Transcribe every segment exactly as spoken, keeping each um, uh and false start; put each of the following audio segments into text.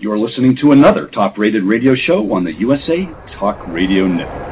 You're listening to another top-rated radio show on the U S A Talk Radio Network.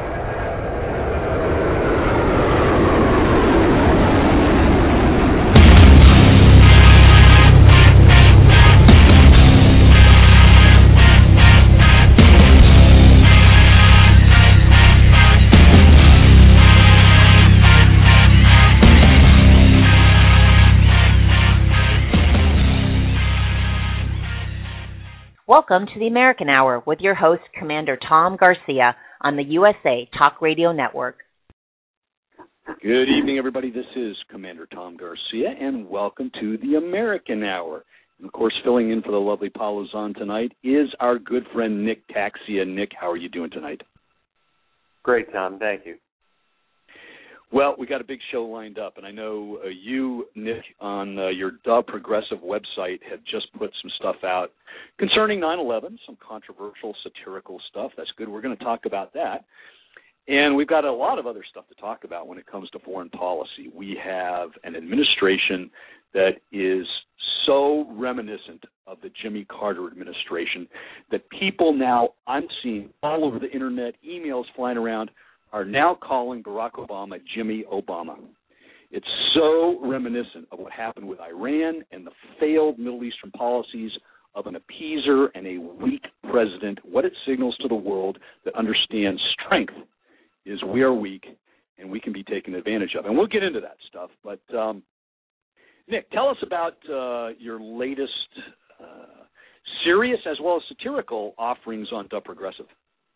Welcome to the American Hour with your host, Commander Tom Garcia, on the U S A Talk Radio Network. Good evening, everybody. This is Commander Tom Garcia, and welcome to the American Hour. And, of course, filling in for the lovely Paula Zahn tonight is our good friend Nick Taxia. Nick, how are you doing tonight? Great, Tom. Thank you. Well, we got a big show lined up, and I know uh, you, Nick, on uh, your Dub Progressive website have just put some stuff out concerning nine eleven, some controversial, satirical stuff. That's good. We're going to talk about that. And we've got a lot of other stuff to talk about when it comes to foreign policy. We have an administration that is so reminiscent of the Jimmy Carter administration that people now, I'm seeing all over the Internet, emails flying around, are now calling Barack Obama Jimmy Obama. It's so reminiscent of what happened with Iran and the failed Middle Eastern policies of an appeaser and a weak president. What it signals to the world that understands strength is we are weak and we can be taken advantage of. And we'll get into that stuff. But, um, Nick, tell us about uh, your latest uh, serious as well as satirical offerings on Dub Progressive.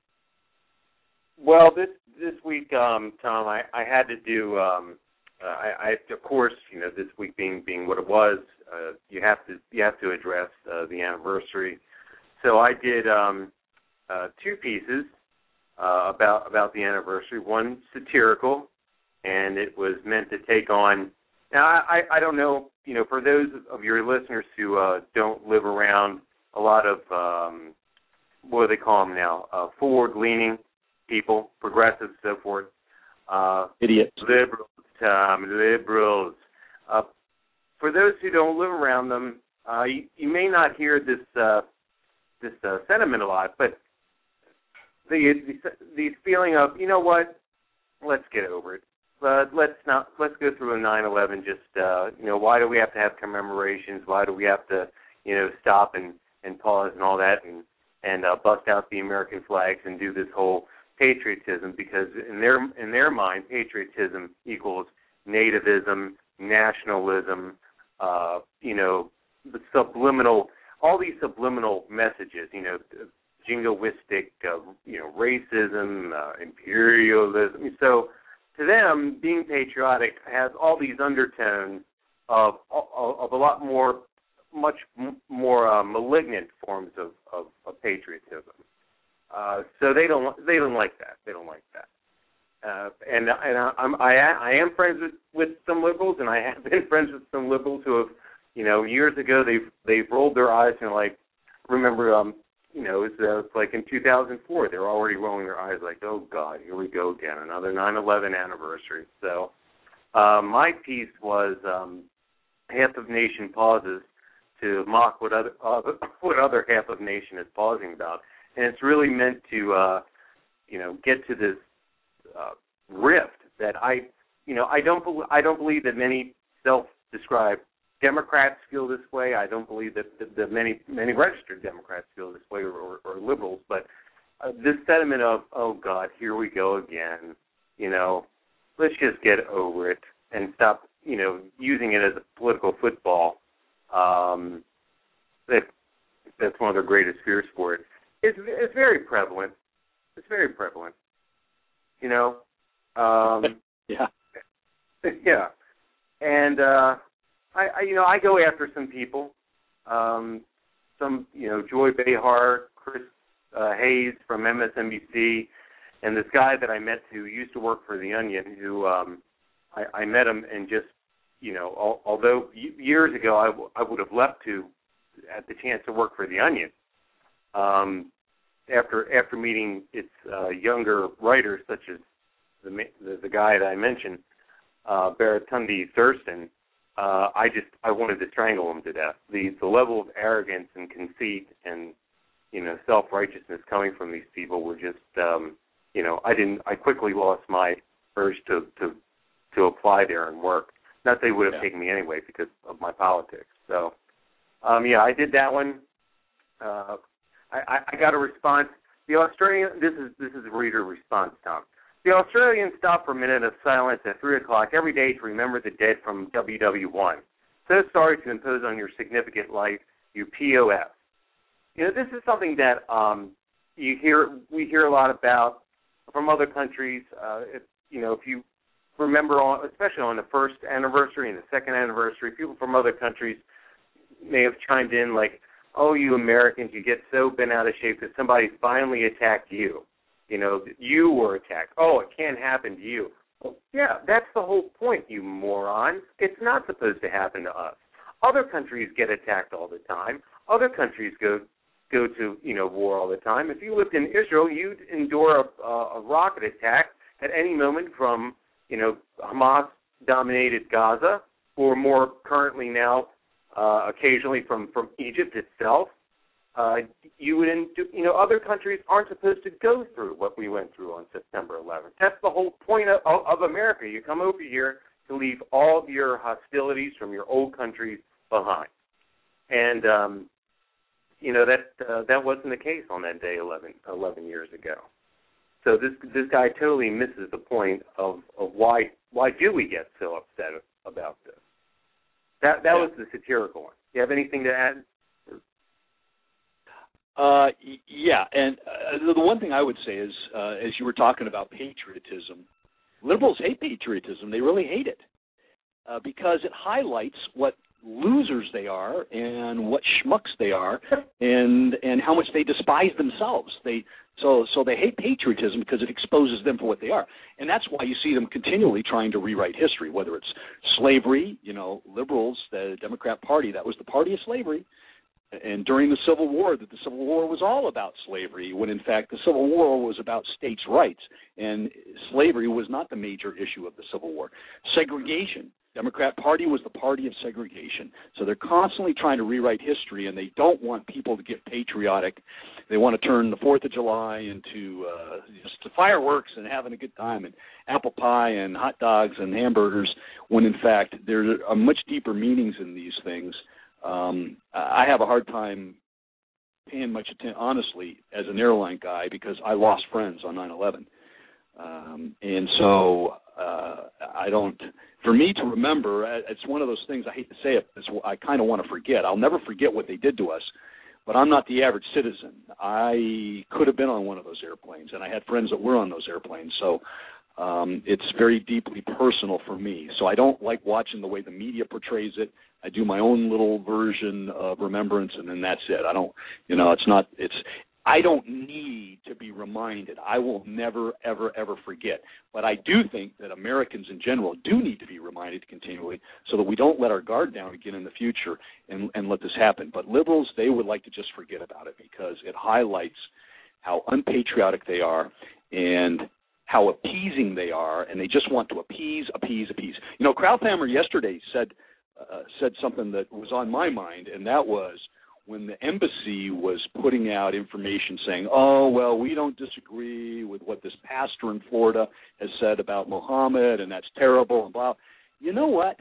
Well, this this week, um, Tom, I, I had to do. Um, uh, I, I of course, you know, this week being being what it was, uh, you have to you have to address uh, the anniversary. So I did um, uh, two pieces uh, about about the anniversary. One satirical, and it was meant to take on. Now, I, I don't know, you know, for those of your listeners who uh, don't live around a lot of um, what do they call them now, uh, forward-leaning people, progressives, so forth. Uh, Idiots. Liberals, Tom, liberals. Uh, for those who don't live around them, uh, you, you may not hear this uh, this uh, sentiment a lot, but the, the the feeling of, you know what, let's get over it. Uh, let's not let's go through a nine eleven. Just uh, you know, why do we have to have commemorations? Why do we have to, you know, stop and, and pause and all that and and uh, bust out the American flags and do this whole patriotism, because in their in their mind, patriotism equals nativism, nationalism, uh, you know, the subliminal, all these subliminal messages, you know, jingoistic, uh, you know, racism, uh, imperialism. So to them, being patriotic has all these undertones of of, of a lot more, much more uh, malignant forms of, of, of patriotism. Uh, so they don't they don't like that. They don't like that. Uh, and and I, I'm I, I am friends with, with some liberals, and I have been friends with some liberals who have, you know, years ago they've they've rolled their eyes and like, remember, um, you know, it's uh, like in two thousand four they were already rolling their eyes like, oh God, here we go again, another nine eleven anniversary. So uh, my piece was um, half of nation pauses to mock what other uh, what other half of nation is pausing about. And it's really meant to, uh, you know, get to this uh, rift that I, you know, I don't, be- I don't believe that many self-described Democrats feel this way. I don't believe that, that, that many, many registered Democrats feel this way, or, or, or liberals. But uh, this sentiment of, oh God, here we go again. You know, let's just get over it and stop, you know, using it as a political football. Um, that that's one of their greatest fears for it. It's, it's very prevalent. It's very prevalent. You know? Um, yeah. Yeah. And, uh, I, I, you know, I go after some people. Um, some, you know, Joy Behar, Chris uh, Hayes from M S N B C, and this guy that I met who used to work for The Onion, who um, I, I met him and just, you know, al- although years ago I, w- I would have left to, at the chance to work for The Onion, Um, after after meeting its uh, younger writers, such as the, the the guy that I mentioned, uh, Baratunde Thurston, uh, I just I wanted to strangle him to death. The the level of arrogance and conceit and self-righteousness coming from these people were just, um, you know, I didn't. I quickly lost my urge to to, to apply there and work. Not that they would have yeah. taken me anyway because of my politics. So, um, yeah, I did that one. Uh, I, I got a response. The Australian. This is this is a reader response, Tom. The Australians stop for a minute of silence at three o'clock every day to remember the dead from W W one. So sorry to impose on your significant life, you P O F. You know, this is something that um, you hear. We hear a lot about from other countries. Uh, if, you know, if you remember, on, especially on the first anniversary and the second anniversary, people from other countries may have chimed in like, "Oh, you Americans, you get so bent out of shape that somebody finally attacked you. You know, you were attacked. Oh, it can't happen to you." Well, yeah, that's the whole point, you morons. It's not supposed to happen to us. Other countries get attacked all the time. Other countries go go to, you know, war all the time. If you lived in Israel, you'd endure a, a rocket attack at any moment from, you know, Hamas-dominated Gaza, or more currently now, uh, occasionally from, from Egypt itself. Uh, you would, you know, other countries aren't supposed to go through what we went through on September eleventh. That's the whole point of, of America. You come over here to leave all of your hostilities from your old countries behind, and um, you know that uh, that wasn't the case on that day eleven, eleven years ago. So this this guy totally misses the point of, of why why do we get so upset about this? That that yeah. was the satirical one. Do you have anything to add? Uh, yeah, and uh, the one thing I would say is, uh, as you were talking about patriotism, liberals hate patriotism. They really hate it uh, because it highlights what losers they are and what schmucks they are, and and how much they despise themselves. They so so they hate patriotism because it exposes them for what they are, and that's why you see them continually trying to rewrite history. Whether it's slavery, you know, liberals, the Democrat Party, that was the party of slavery. And during the Civil War, that the Civil War was all about slavery, when in fact the Civil War was about states' rights, and slavery was not the major issue of the Civil War. Segregation. Democrat Party was the party of segregation. So they're constantly trying to rewrite history, and they don't want people to get patriotic. They want to turn the fourth of July into uh, just fireworks and having a good time, and apple pie and hot dogs and hamburgers, when in fact there are much deeper meanings in these things. Um, I have a hard time paying much attention, honestly, as an airline guy, because I lost friends on nine eleven. Um, and so uh, I don't, for me to remember, it's one of those things, I hate to say it, I kind of want to forget. I'll never forget what they did to us, but I'm not the average citizen. I could have been on one of those airplanes, and I had friends that were on those airplanes. So um, it's very deeply personal for me. So I don't like watching the way the media portrays it. I do my own little version of remembrance, and then that's it. I don't, you know, it's not, it's, I don't need to be reminded. I will never, ever, ever forget. But I do think that Americans in general do need to be reminded continually so that we don't let our guard down again in the future and, and let this happen. But liberals, they would like to just forget about it because it highlights how unpatriotic they are and how appeasing they are, and they just want to appease, appease, appease. You know, Krauthammer yesterday said, Uh, said something that was on my mind, and that was when the embassy was putting out information saying, oh, well, we don't disagree with what this pastor in Florida has said about Muhammad, and that's terrible, and blah. You know what?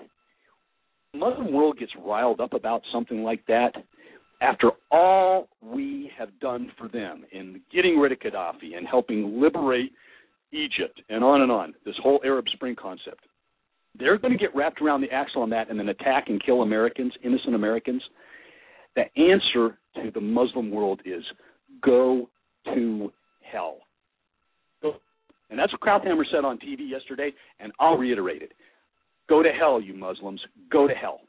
The Muslim world gets riled up about something like that after all we have done for them in getting rid of Gaddafi and helping liberate Egypt and on and on, this whole Arab Spring concept. They're going to get wrapped around the axle on that and then attack and kill Americans, innocent Americans. The answer to the Muslim world is go to hell. Go. And that's what Krauthammer said on T V yesterday, and I'll reiterate it. Go to hell, you Muslims. Go to hell.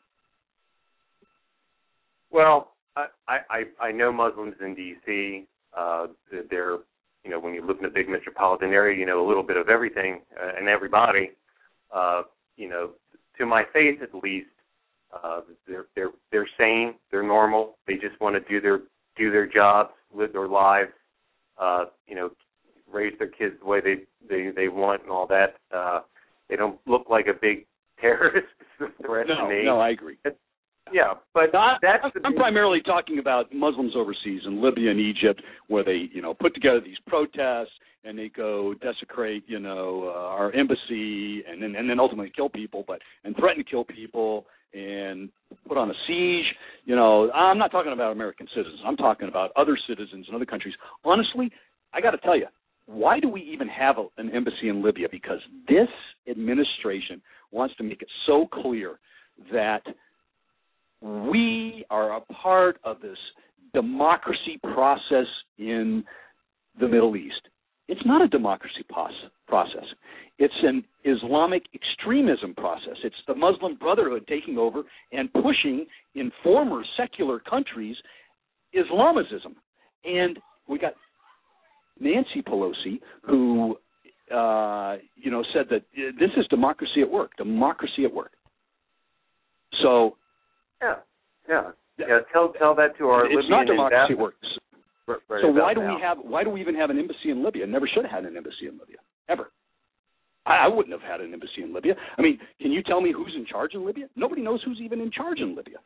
Well, I, I, I know Muslims in D C Uh, they're, you know, when you live in a big metropolitan area, you know a little bit of everything uh, and everybody. Uh, you know, to my faith at least, uh, they're they're they're sane, they're normal. They just want to do their do their jobs, live their lives, uh, you know, raise their kids the way they, they, they want and all that. Uh, they don't look like a big terrorist threat no, to me. No, I agree. yeah, but I, that's I'm, the I'm primarily talking about Muslims overseas in Libya and Egypt, where they, you know, put together these protests and they go desecrate, you know, uh, our embassy, and then and then ultimately kill people, but and threaten to kill people and put on a siege. You know, I'm not talking about American citizens. I'm talking about other citizens in other countries. Honestly, I got to tell you, why do we even have a, an embassy in Libya? Because this administration wants to make it so clear that we are a part of this democracy process in the Middle East. It's not a democracy process. It's an Islamic extremism process. It's the Muslim Brotherhood taking over and pushing in former secular countries Islamism. And we got Nancy Pelosi, who, uh, you know, said that this is democracy at work, democracy at work. So, yeah, yeah, yeah. Tell tell that to our it's Libyan not democracy at work. Right, right so why do now. we have why do we even have an embassy in Libya? Never should have had an embassy in Libya ever. I, I wouldn't have had an embassy in Libya. I mean, can you tell me who's in charge in Libya? Nobody knows who's even in charge in Libya.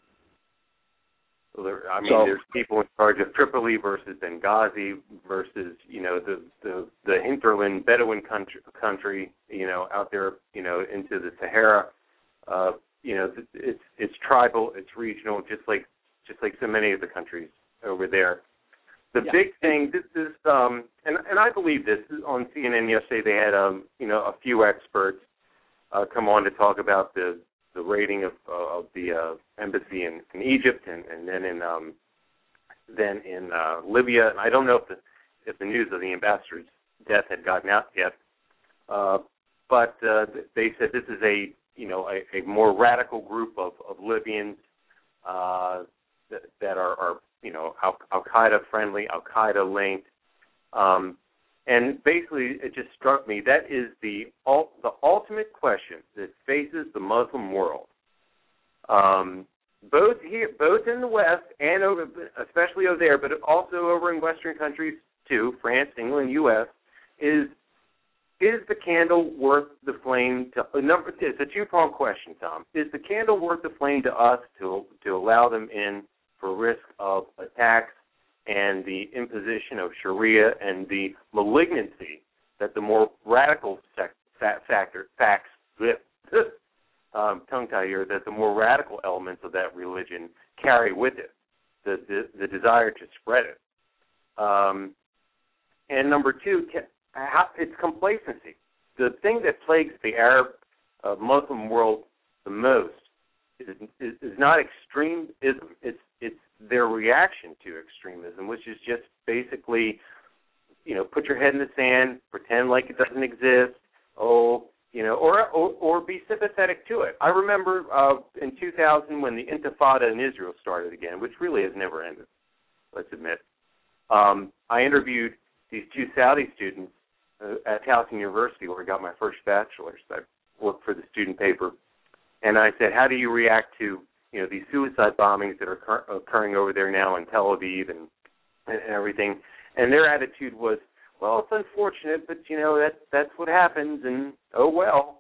Well, there, I mean, so, there's people in charge of Tripoli versus Benghazi versus, you know, the the, the hinterland Bedouin country, country, you know, out there, you know, into the Sahara. Uh, you know, it's it's tribal, it's regional, just like just like so many of the countries over there. The yeah. big thing, this is, um, and and I believe this on C N N yesterday. They had, um, you know, a few experts uh, come on to talk about the the rating of uh, of the uh, embassy in, in Egypt and, and then in um, then in uh, Libya. And I don't know if the if the news of the ambassador's death had gotten out yet, uh, but uh, they said this is a you know a, a more radical group of of Libyans uh, that, that are, are you know Al, Al Qaeda friendly, Al Qaeda linked. Um, And basically, it just struck me that is the the ultimate question that faces the Muslim world, um, both here, both in the West and over, especially over there, but also over in Western countries too, France, England, U S Is is the candle worth the flame? To number, it's a two-pronged question, Tom. Is the candle worth the flame to us to to allow them in for risk of attacks and the imposition of Sharia and the malignancy that the more radical sec- factor facts um, tongue tie here that the more radical elements of that religion carry with it, the the, the desire to spread it, um, and number two, how, it's complacency. The thing that plagues the Arab uh, Muslim world the most is, is, is not extremism. It's it's their reaction to extremism, which is just basically, you know, put your head in the sand, pretend like it doesn't exist, oh, you know, or or, or be sympathetic to it. I remember uh, in two thousand when the Intifada in Israel started again, which really has never ended, let's admit. Um, I interviewed these two Saudi students uh, at Towson University, where I got my first bachelor's. I worked for the student paper, and I said, how do you react to you know, these suicide bombings that are occur- occurring over there now in Tel Aviv and, and everything. And their attitude was, well, it's unfortunate, but, you know, that that's what happens, and oh, well.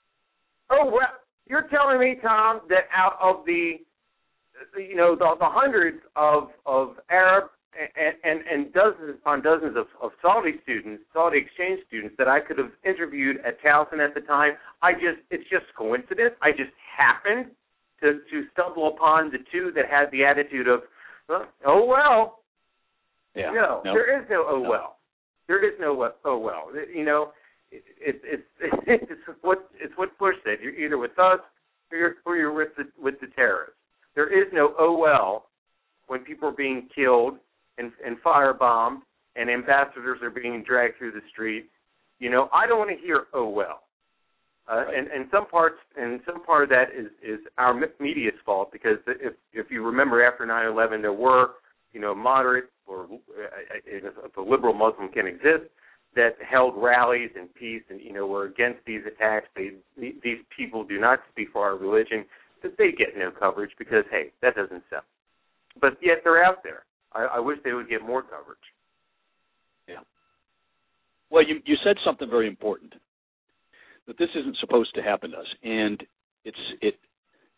Oh, well, you're telling me, Tom, that out of the, you know, the, the hundreds of, of Arab and, and, and dozens upon dozens of, of Saudi students, Saudi exchange students that I could have interviewed at Towson at the time, I just, it's just coincidence. I just happened To, to stumble upon the two that had the attitude of, oh, well. Yeah. No, no, there is no oh, no. well. There is no oh, well. You know, it, it, it's it's what it's what Bush said. You're either with us or you're, or you're with the with the terrorists. There is no oh, well when people are being killed and, and firebombed and ambassadors are being dragged through the streets. You know, I don't want to hear oh, well. Uh, right. and, and some parts, and some part of that is, is our media's fault, because if if you remember after nine eleven, there were you know moderate or uh, if a liberal Muslim can exist that held rallies in peace and you know were against these attacks. They these people do not speak for our religion, but they get no coverage because hey, that doesn't sell. But yet they're out there. I, I wish they would get more coverage. Yeah. Well, you you said something very important. That this isn't supposed to happen to us, and it's it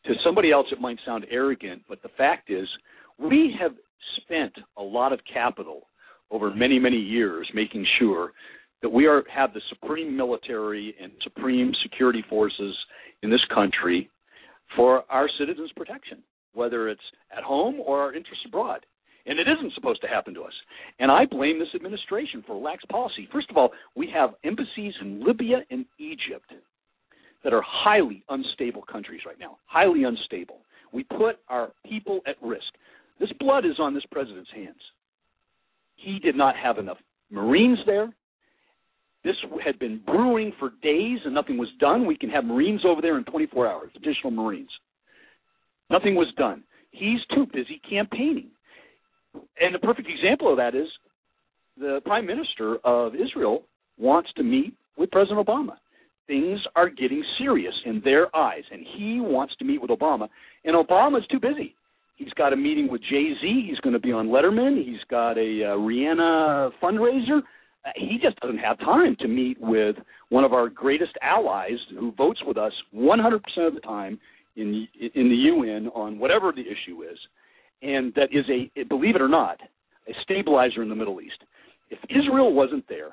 to somebody else it might sound arrogant, but the fact is we have spent a lot of capital over many, many years making sure that we are have the supreme military and supreme security forces in this country for our citizens' protection, whether it's at home or our interests abroad. And it isn't supposed to happen to us. And I blame this administration for lax policy. First of all, we have embassies in Libya and Egypt that are highly unstable countries right now, highly unstable. We put our people at risk. This blood is on this president's hands. He did not have enough Marines there. This had been brewing for days and nothing was done. We can have Marines over there in twenty-four hours, additional Marines. Nothing was done. He's too busy campaigning. And a perfect example of that is the Prime Minister of Israel wants to meet with President Obama. Things are getting serious in their eyes, and he wants to meet with Obama, and Obama's too busy. He's got a meeting with Jay-Z. He's going to be on Letterman. He's got a uh, Rihanna fundraiser. Uh, he just doesn't have time to meet with one of our greatest allies who votes with us one hundred percent of the time in in the U N on whatever the issue is, and that is, a believe it or not, a stabilizer in the Middle East. If Israel wasn't there,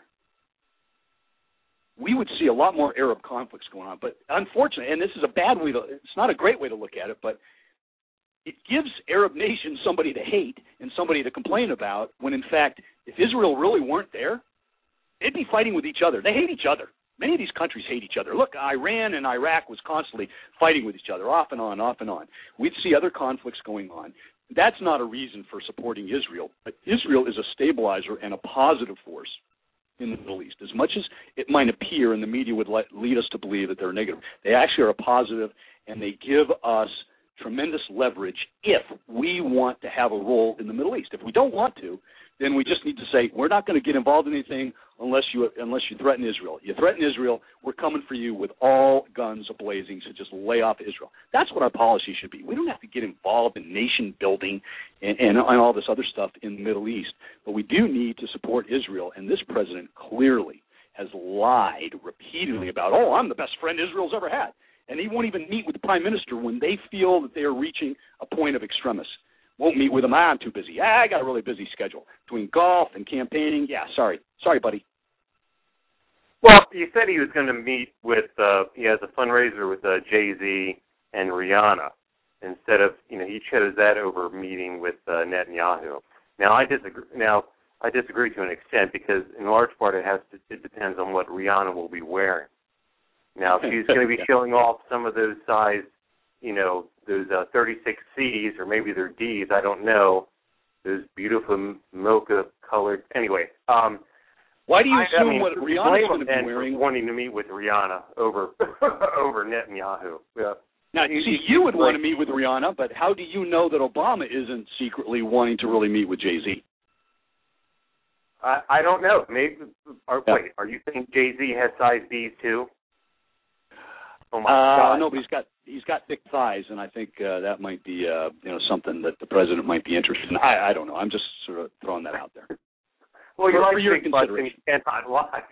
we would see a lot more Arab conflicts going on. But unfortunately, and this is a bad way to, it's not a great way to look at it, but it gives Arab nations somebody to hate and somebody to complain about when, in fact, if Israel really weren't there, they'd be fighting with each other. They hate each other. Many of these countries hate each other. Look, Iran and Iraq was constantly fighting with each other, off and on, off and on. We'd see other conflicts going on. That's not a reason for supporting Israel, but Israel is a stabilizer and a positive force in the Middle East. As much as it might appear and the media would let, lead us to believe that they're negative, they actually are a positive, and they give us tremendous leverage if we want to have a role in the Middle East. If we don't want to, then we just need to say, we're not going to get involved in anything unless you unless you threaten Israel. You threaten Israel, we're coming for you with all guns a-blazing, so just lay off Israel. That's what our policy should be. We don't have to get involved in nation building and, and, and all this other stuff in the Middle East, but we do need to support Israel, and this president clearly has lied repeatedly about, oh, I'm the best friend Israel's ever had. And he won't even meet with the prime minister when they feel that they are reaching a point of extremis. Won't meet with him. Ah, I'm too busy. Ah, I got a really busy schedule between golf and campaigning. Yeah, sorry. Sorry, buddy. Well, you said he was going to meet with, uh, he has a fundraiser with uh, Jay-Z and Rihanna instead of, you know, he chose that over meeting with uh, Netanyahu. Now, I disagree. Now, I disagree to an extent because in large part it has to, it depends on what Rihanna will be wearing. Now, if she's going to be showing off some of those size, you know, those uh, thirty-six C's or maybe they're D's, I don't know, those beautiful mocha-colored. Anyway. Um, Why do you I, assume I mean, what Rihanna's going to be and wearing? Wanting to meet with Rihanna over over Netanyahu. Yeah. Now, you see, you would want to meet with Rihanna, but how do you know that Obama isn't secretly wanting to really meet with Jay-Z? I, I don't know. Maybe. Or, Yeah. Wait, are you saying Jay-Z has size B's too? Oh my uh, God! No, but he's got he's got thick thighs, and I think uh, that might be uh, you know something that the president might be interested in. I, I don't know. I'm just sort of throwing that out there. Well, you for, like for your big butts and you cannot lie.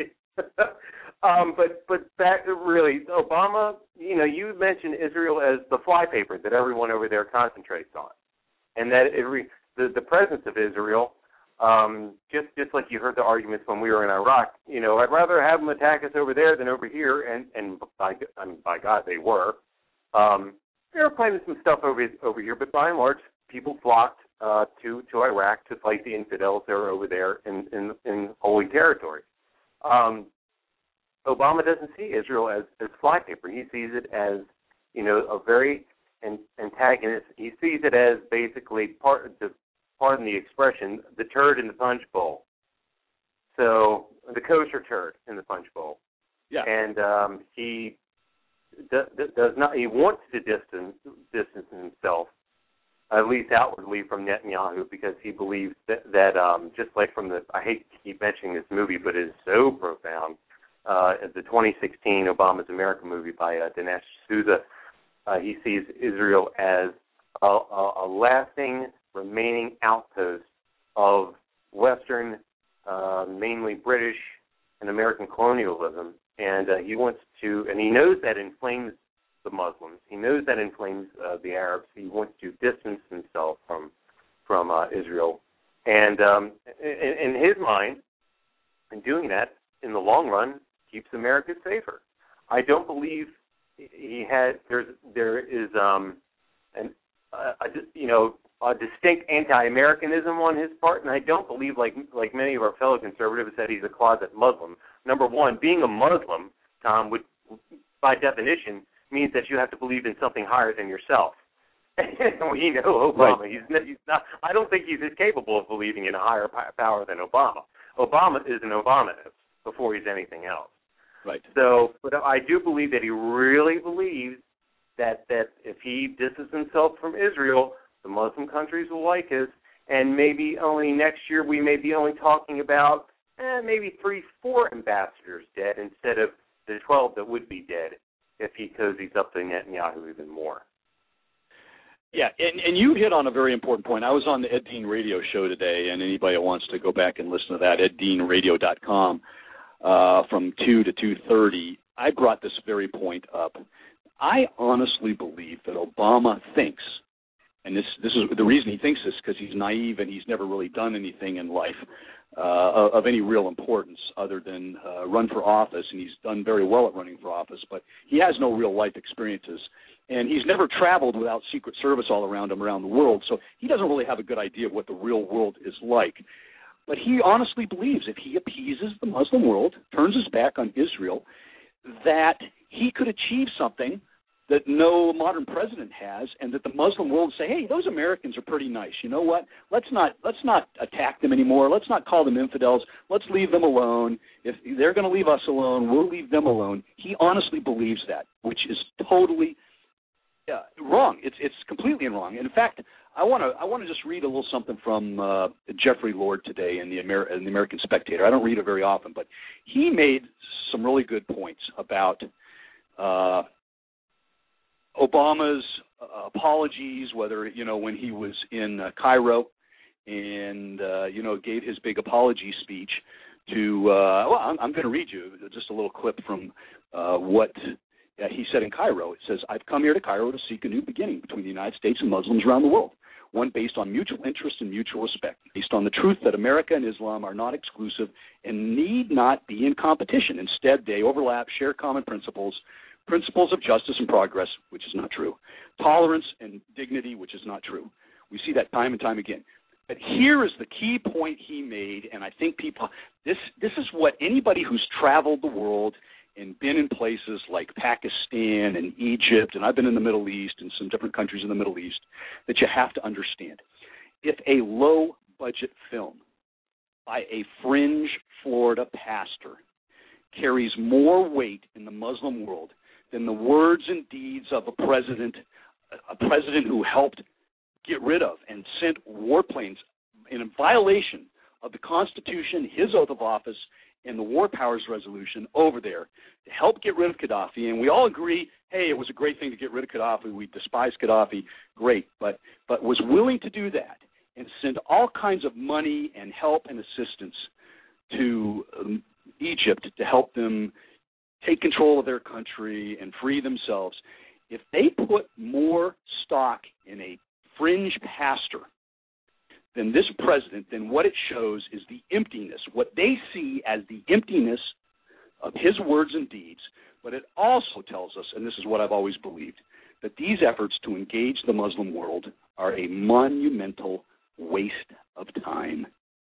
um, but but that really, Obama, you know, you mentioned Israel as the flypaper that everyone over there concentrates on, and that it re, the the presence of Israel. Um, just just like you heard the arguments when we were in Iraq, you know, I'd rather have them attack us over there than over here, and and by I mean, by God they were. Um, they were planning some stuff over over here, but by and large, people flocked uh, to to Iraq to fight the infidels that were over there in in, in holy territory. Um, Obama doesn't see Israel as as flypaper. He sees it as, you know, a very an, antagonist. He sees it as basically part of the pardon the expression, the turd in the punch bowl. So the kosher turd in the punch bowl. Yeah. And um, he do, does not. He wants to distance distance himself, at least outwardly, from Netanyahu because he believes that, that um, just like from the. I hate to keep mentioning this movie, but it is so profound. Uh, the twenty sixteen Obama's America movie by uh, Dinesh D'Souza. Uh, he sees Israel as a, a, a lasting remaining outpost of Western, uh, mainly British and American colonialism, and uh, he wants to, and he knows that inflames the Muslims. He knows that inflames uh, the Arabs. He wants to distance himself from from uh, Israel. And um, in, in his mind, in doing that, in the long run, keeps America safer. I don't believe he had. There's there is um, an uh, a, you know a distinct anti-Americanism on his part, and I don't believe, like like many of our fellow conservatives, that he's a closet Muslim. Number one, being a Muslim, Tom, would by definition means that you have to believe in something higher than yourself. We know Obama. Right. He's, not, he's not. I don't think he's as capable of believing in a higher power than Obama. Obama is an Obamanist before he's anything else. Right. So, but I do believe that he really believes that that if he distances himself from Israel, the Muslim countries will like us, and maybe only next year we may be only talking about eh, maybe three, four ambassadors dead instead of the twelve that would be dead if he cozies up to Netanyahu even more. Yeah, and, and you hit on a very important point. I was on the Ed Dean radio show today, and anybody who wants to go back and listen to that, ed dean radio dot com, uh, from two to two thirty, I brought this very point up. I honestly believe that Obama thinks, and this this is the reason he thinks this, because he's naive and he's never really done anything in life uh, of any real importance other than uh, run for office, and he's done very well at running for office, but he has no real life experiences. And he's never traveled without Secret Service all around him around the world, so he doesn't really have a good idea of what the real world is like. But he honestly believes if he appeases the Muslim world, turns his back on Israel, that he could achieve something that no modern president has, and that the Muslim world say, hey, those Americans are pretty nice. You know what? Let's not let's not attack them anymore. Let's not call them infidels. Let's leave them alone. If they're going to leave us alone, we'll leave them alone. He honestly believes that, which is totally Uh, wrong. It's it's completely wrong. In fact, I want to I want to just read a little something from uh, Jeffrey Lord today in the, Amer- in the American Spectator. I don't read it very often, but he made some really good points about uh, Obama's uh, apologies, whether you know when he was in uh, Cairo and uh, you know gave his big apology speech to. Uh, well, I'm, I'm going to read you just a little clip from uh, what. Uh, he said in Cairo, it says, I've come here to Cairo to seek a new beginning between the United States and Muslims around the world, one based on mutual interest and mutual respect, based on the truth that America and Islam are not exclusive and need not be in competition. Instead, they overlap, share common principles, principles of justice and progress, which is not true, tolerance and dignity, which is not true. We see that time and time again. But here is the key point he made, and I think people, this this is what anybody who's traveled the world and been in places like Pakistan and Egypt, and I've been in the Middle East and some different countries in the Middle East, that you have to understand. If a low-budget film by a fringe Florida pastor carries more weight in the Muslim world than the words and deeds of a president, a president who helped get rid of and sent warplanes in a violation of the Constitution, his oath of office, and the War Powers Resolution over there to help get rid of Gaddafi. And we all agree, hey, it was a great thing to get rid of Gaddafi. We despise Gaddafi. Great. But but was willing to do that and send all kinds of money and help and assistance to um, Egypt to help them take control of their country and free themselves. If they put more stock in a fringe pastor then this president, then what it shows is the emptiness, what they see as the emptiness of his words and deeds, but it also tells us, and this is what I've always believed, that these efforts to engage the Muslim world are a monumental waste of time.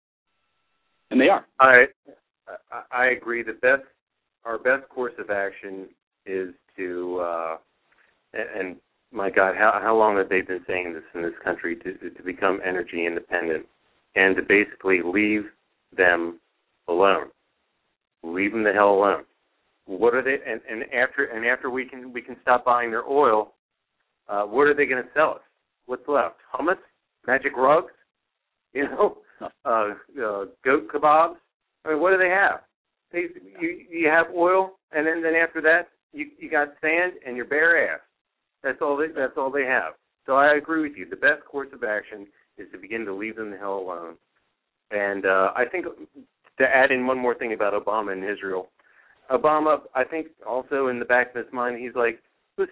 And they are. I I agree. The best, our best course of action is to, uh, and my God, how how long have they been saying this in this country, to to become energy independent and to basically leave them alone, leave them the hell alone. What are they? And, and after and after we can we can stop buying their oil, uh, what are they going to sell us? What's left? Hummus, magic rugs, you know, uh, uh, goat kebabs. I mean, what do they have? They, you you have oil, and then, then after that you you got sand and your bare ass. That's all they, that's all they have. So I agree with you. The best course of action is to begin to leave them the hell alone. And uh, I think to add in one more thing about Obama and Israel, Obama, I think also in the back of his mind, he's like, listen,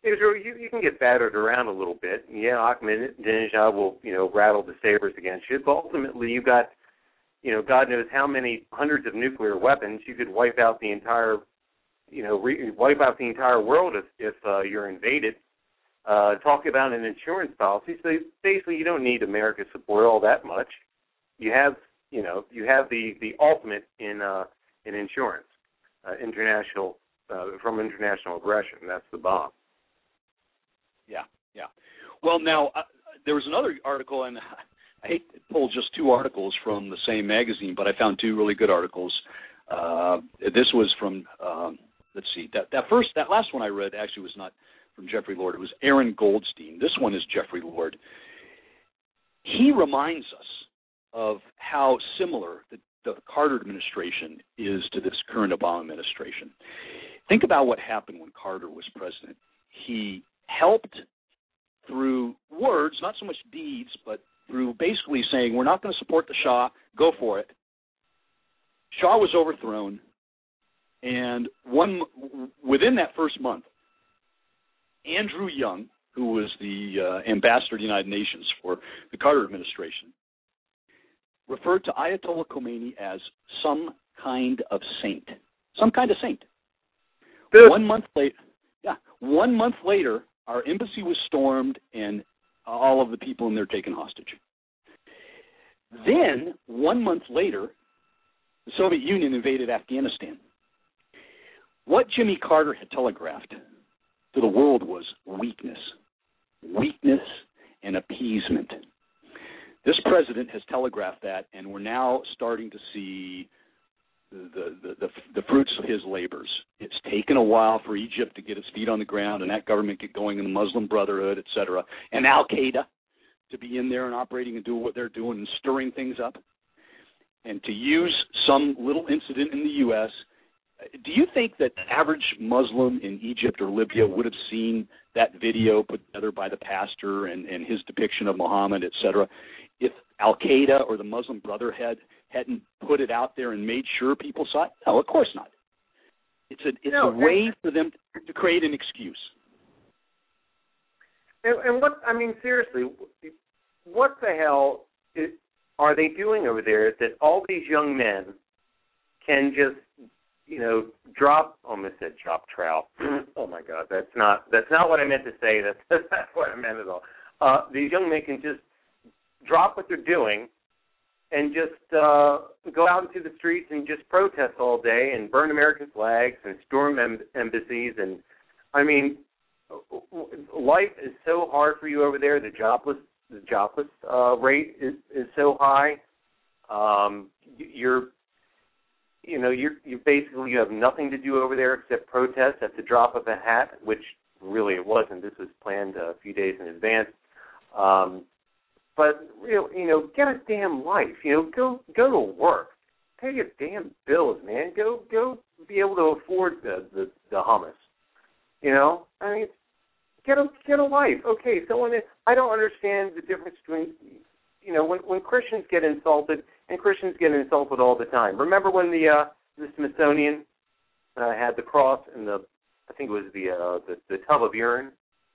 Israel, you, you can get battered around a little bit. Yeah, Ahmadinejad will, you know, rattle the sabers against you. But ultimately, you got, you know, God knows how many hundreds of nuclear weapons. You could wipe out the entire, you know, re- wipe out the entire world if, if uh, you're invaded. Uh, talk about an insurance policy. So basically, you don't need America's support all that much. You have, you know, you have the, the ultimate in uh, in insurance, uh, international uh, from international aggression. That's the bomb. Yeah, yeah. Well, now, uh, there was another article, and I hate to pull just two articles from the same magazine, but I found two really good articles. Uh, this was from, um, let's see, that, that first, that last one I read actually was not from Jeffrey Lord. It was Aaron Goldstein. This one is Jeffrey Lord. He reminds us of how similar the, the Carter administration is to this current Obama administration. Think about what happened when Carter was president. He helped through words, not so much deeds, but through basically saying, we're not going to support the Shah, go for it. Shah was overthrown, and one within that first month, Andrew Young, who was the uh, ambassador to the United Nations for the Carter administration, referred to Ayatollah Khomeini as some kind of saint. Some kind of saint. Good. One month later, yeah, one month later, our embassy was stormed, and all of the people in there taken hostage. Then, one month later, the Soviet Union invaded Afghanistan. What Jimmy Carter had telegraphed to the world was weakness, weakness and appeasement. This president has telegraphed that, and we're now starting to see The, the, the, the fruits of his labors. It's taken a while for Egypt to get its feet on the ground and that government get going in the Muslim Brotherhood, et cetera, and Al-Qaeda to be in there and operating and doing what they're doing and stirring things up. And to use some little incident in the U S, do you think that the average Muslim in Egypt or Libya would have seen that video put together by the pastor and, and his depiction of Muhammad, et cetera, if Al-Qaeda or the Muslim Brotherhood hadn't put it out there and made sure people saw it? No, of course not. It's a it's no, a way for them to create an excuse. And, and what I mean, seriously, what the hell is, are they doing over there that all these young men can just, you know, drop? Almost said drop trout. Oh my God, that's not that's not what I meant to say. That's that's not what I meant at all. Uh, these young men can just drop what they're doing and just uh, go out into the streets and just protest all day and burn American flags and storm em- embassies. And, I mean, life is so hard for you over there. The jobless the jobless uh, rate is, is so high. Um, you're, you know, you're, you basically you have nothing to do over there except protest at the drop of a hat, which really it wasn't. This was planned a few days in advance. Um But, you know, get a damn life. You know, go go to work. Pay your damn bills, man. Go go be able to afford the, the, the hummus. You know? I mean, get a, get a life. Okay, so when it, I don't understand the difference between, you know, when, when Christians get insulted, and Christians get insulted all the time. Remember when the uh, the Smithsonian uh, had the cross and the, I think it was the uh, the, the tub of urine?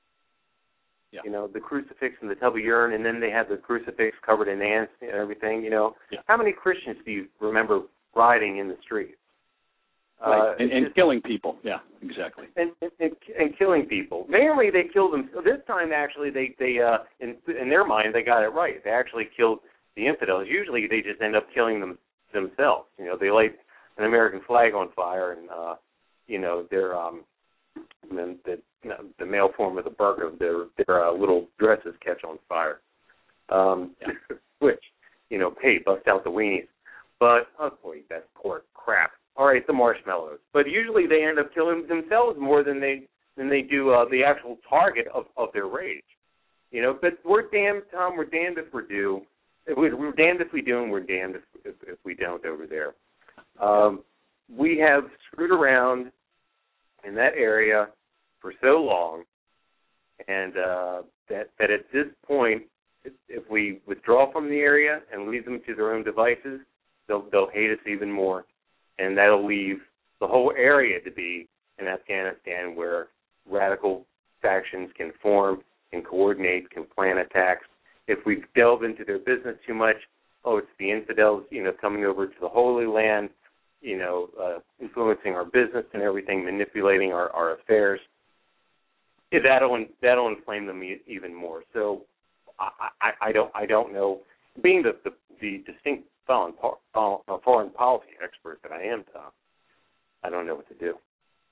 Yeah. You know, the crucifix and the tub of urine, and then they had the crucifix covered in ants and everything, you know. Yeah. How many Christians do you remember rioting in the streets? Right. Uh, and, and just, killing people, yeah, exactly. And, and and killing people. Mainly they killed them. This time, actually, they, they uh, in, in their mind, they got it right. They actually killed the infidels. Usually they just end up killing them themselves. You know, they light an American flag on fire, and, uh, you know, their um, the, the the male form of the burqa, their their uh, little dresses catch on fire, um, yeah. which, you know, hey, bust out the weenies. But, oh boy, that's poor crap. All right, the marshmallows. But usually they end up killing themselves more than they than they do uh, the actual target of, of their rage. You know, but we're damned, Tom, we're damned if we do. We're, we're damned if we do, and we're damned if, if, if we don't over there. Um, we have screwed around in that area for so long, and uh, that, that at this point, if, if we withdraw from the area and leave them to their own devices, they'll, they'll hate us even more, and that'll leave the whole area to be in Afghanistan where radical factions can form, can coordinate, can plan attacks. If we delve into their business too much, oh, it's the infidels, you know, coming over to the Holy Land, you know, uh, influencing our business and everything, manipulating our, our affairs. Yeah, that'll that'll inflame them e- even more. So I, I, I don't I don't know. Being the the, the distinct foreign, foreign policy expert that I am, Tom, I don't know what to do.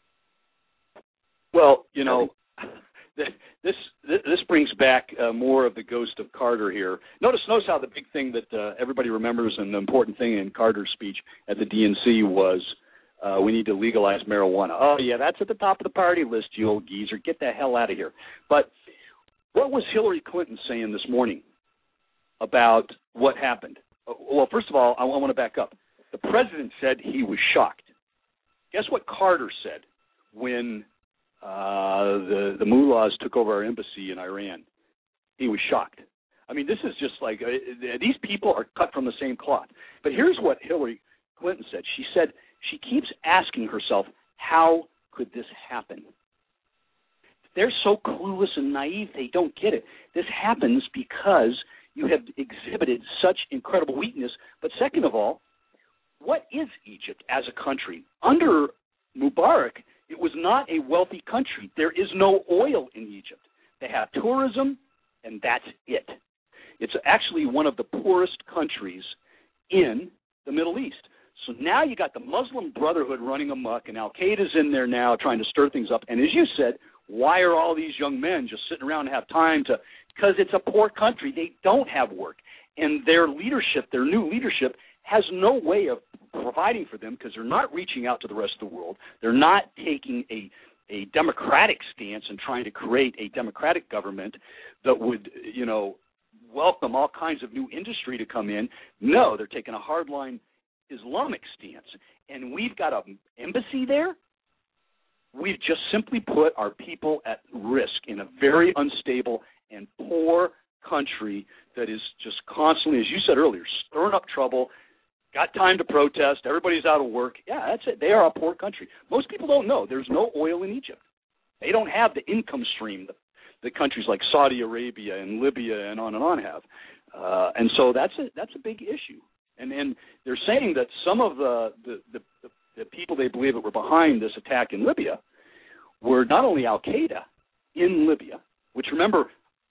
Well, you know, this this brings back uh, more of the ghost of Carter here. Notice notice how the big thing that uh, everybody remembers and the important thing in Carter's speech at the D N C was uh, we need to legalize marijuana. Oh, yeah, that's at the top of the party list, you old geezer. Get the hell out of here. But what was Hillary Clinton saying this morning about what happened? Well, first of all, I want to back up. The president said he was shocked. Guess what Carter said when uh, the, the mullahs took over our embassy in Iran? He was shocked. I mean, this is just like, uh, these people are cut from the same cloth. But here's what Hillary Clinton said. She said she keeps asking herself, how could this happen? They're so clueless and naive, they don't get it. This happens because you have exhibited such incredible weakness. But second of all, what is Egypt as a country? Under Mubarak, it was not a wealthy country. There is no oil in Egypt. They have tourism, and that's it. It's actually one of the poorest countries in the Middle East. So now you got the Muslim Brotherhood running amok, and Al-Qaeda's in there now trying to stir things up. And as you said, why are all these young men just sitting around and have time to – because it's a poor country. They don't have work. And their leadership, their new leadership, has no way of providing for them because they're not reaching out to the rest of the world. They're not taking a, a democratic stance and trying to create a democratic government that would, you know, welcome all kinds of new industry to come in. No, they're taking a hardline Islamic stance. And we've got an embassy there. We've just simply put our people at risk in a very unstable and poor country that is just constantly, as you said earlier, stirring up trouble, got time to protest, everybody's out of work. Yeah, that's it. They are a poor country. Most people don't know there's no oil in Egypt. They don't have the income stream that, that countries like Saudi Arabia and Libya and on and on have. Uh, and so that's a, that's a big issue. And, and they're saying that some of the, the, the, the, the people they believe that were behind this attack in Libya were not only Al-Qaeda in Libya, which, remember,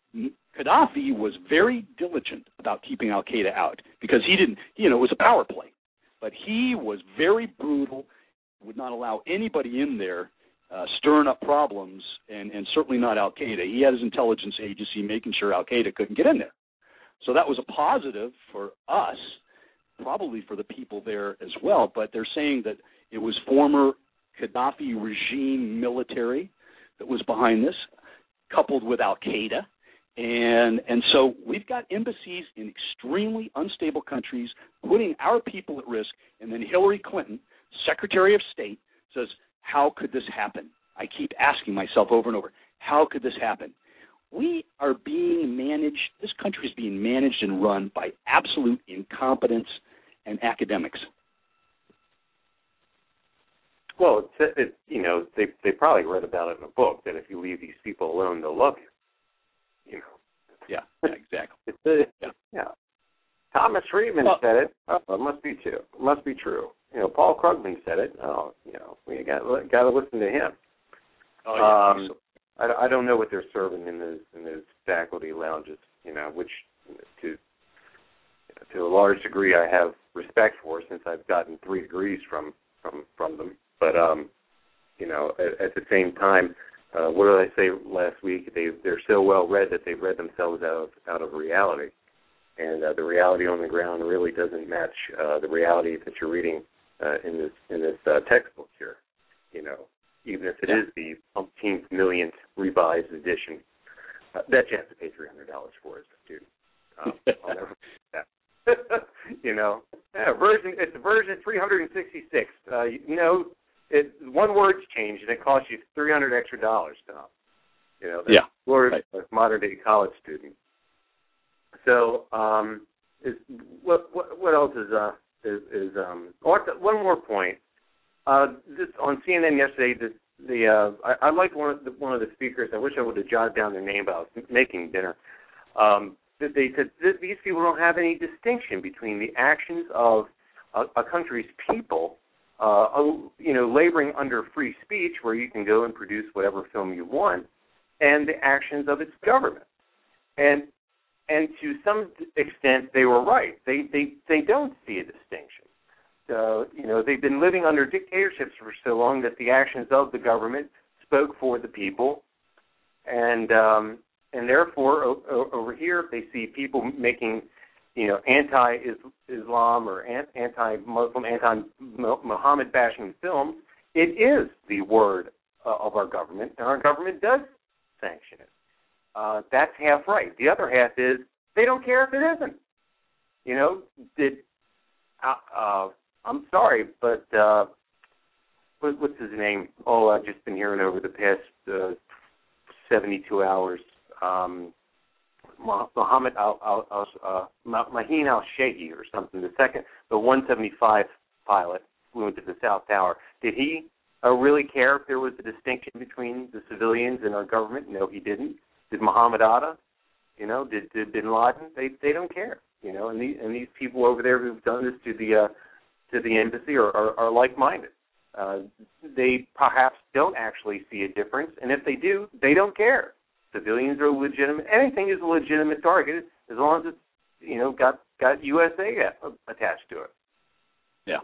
Gaddafi was very diligent about keeping Al-Qaeda out because he didn't, you know, it was a power play. But he was very brutal, would not allow anybody in there uh, stirring up problems, and, and certainly not Al-Qaeda. He had his intelligence agency making sure Al-Qaeda couldn't get in there. So that was a positive for us, probably for the people there as well. But they're saying that it was former Gaddafi regime military that was behind this, coupled with Al-Qaeda. And and so we've got embassies in extremely unstable countries putting our people at risk. And then Hillary Clinton, Secretary of State, says, how could this happen? I keep asking myself over and over, how could this happen? We are being managed, this country is being managed and run by absolute incompetence and academics. Well, it's, it, you know, they they probably read about it in a book that if you leave these people alone, they'll love you. You know. Yeah, yeah exactly. It's a, yeah. yeah. Thomas Friedman well, said it. Oh, it must be true. It must be true. You know, Paul Krugman said it. Oh, you know, we got got to listen to him. Oh, yeah. Um, I, I don't know what they're serving in those in those faculty lounges. You know, which to to a large degree I have respect for since I've gotten three degrees from from from them. But um, you know, at, at the same time. Uh, what did I say last week? They they're so well read that they've read themselves out of out of reality, and uh, the reality on the ground really doesn't match uh, the reality that you're reading uh, in this in this uh, textbook here. You know, even if it yeah. is the umpteenth millionth revised edition, uh, that you have to pay three hundred dollars for as a student. Um, I'll never forget that. You know, yeah, version it's version three hundred sixty-six. Uh, you know. It, one word's changed, and it costs you three hundred extra dollars, Tom. You know, that's yeah, word right. of modern-day college student. So, um, is, what, what what else is uh is, is um? One more point. Uh, this on C N N yesterday, this the uh, I, I liked one of the, one of the speakers. I wish I would have jotted down their name, but I was making dinner. Um, that they said that these people don't have any distinction between the actions of a, a country's people, uh, you know, laboring under free speech, where you can go and produce whatever film you want, and the actions of its government. And and to some extent, they were right. They they they don't see a distinction. Uh, you know, they've been living under dictatorships for so long that the actions of the government spoke for the people, and um, and therefore, o- o- over here, if they see people making, you know, anti-Islam or an- anti-Muslim, anti-Muhammad bashing films, it is the word uh, of our government, and our government does sanction it. Uh, that's half right. The other half is they don't care if it isn't. You know, did uh, uh, I'm sorry, but uh, what, what's his name? Oh, I've just been hearing over the past uh, seventy-two hours. Um, Muhammad al, al, al uh, Mahin al-Shehhi or something. The second, the one seventy-five pilot flew into the South Tower. Did he uh, really care if there was a distinction between the civilians and our government? No, he didn't. Did Muhammad Atta? You know, did, did Bin Laden? They they don't care. You know, and these and these people over there who've done this to the uh, to the embassy are, are, are like-minded. Uh, they perhaps don't actually see a difference, and if they do, they don't care. Civilians are legitimate. Anything is a legitimate target as long as it's, you know, got got U S A attached to it. Yeah.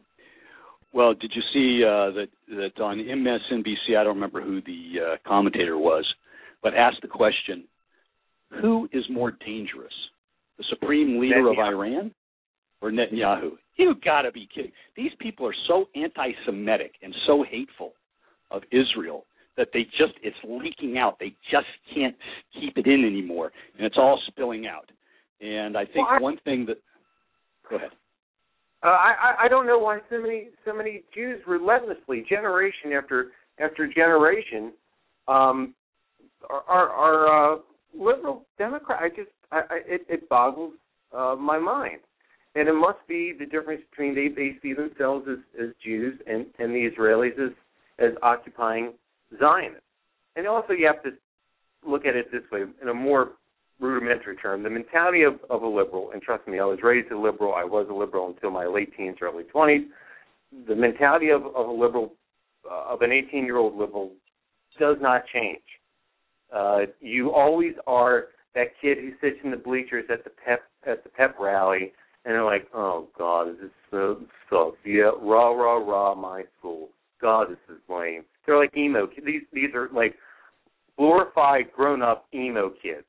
Well, did you see uh, that that on M S N B C? I don't remember who the uh, commentator was, but asked the question: who is more dangerous, the supreme leader Netanyahu. of Iran or Netanyahu? You got to be kidding. These people are so anti-Semitic and so hateful of Israel that they just, it's leaking out. They just can't keep it in anymore, and it's all spilling out. And I think well, I, one thing that, go ahead. Uh, I, I don't know why so many so many Jews relentlessly, generation after after generation, um, are, are, are uh, liberal Democrat. I just, I, I, it, it boggles uh, my mind. And it must be the difference between they, they see themselves as, as Jews and, and the Israelis as, as occupying Zionists. And also you have to look at it this way, in a more rudimentary term. The mentality of, of a liberal, and trust me, I was raised a liberal. I was a liberal until my late teens, early twenties. The mentality of, of a liberal, uh, of an eighteen-year-old liberal, does not change. Uh, you always are that kid who sits in the bleachers at the pep at the pep rally, and they're like, oh, God, this is so sucks. Yeah, rah, rah, rah, my school. God, this is lame. They're like emo kids. These, these are like glorified, grown-up emo kids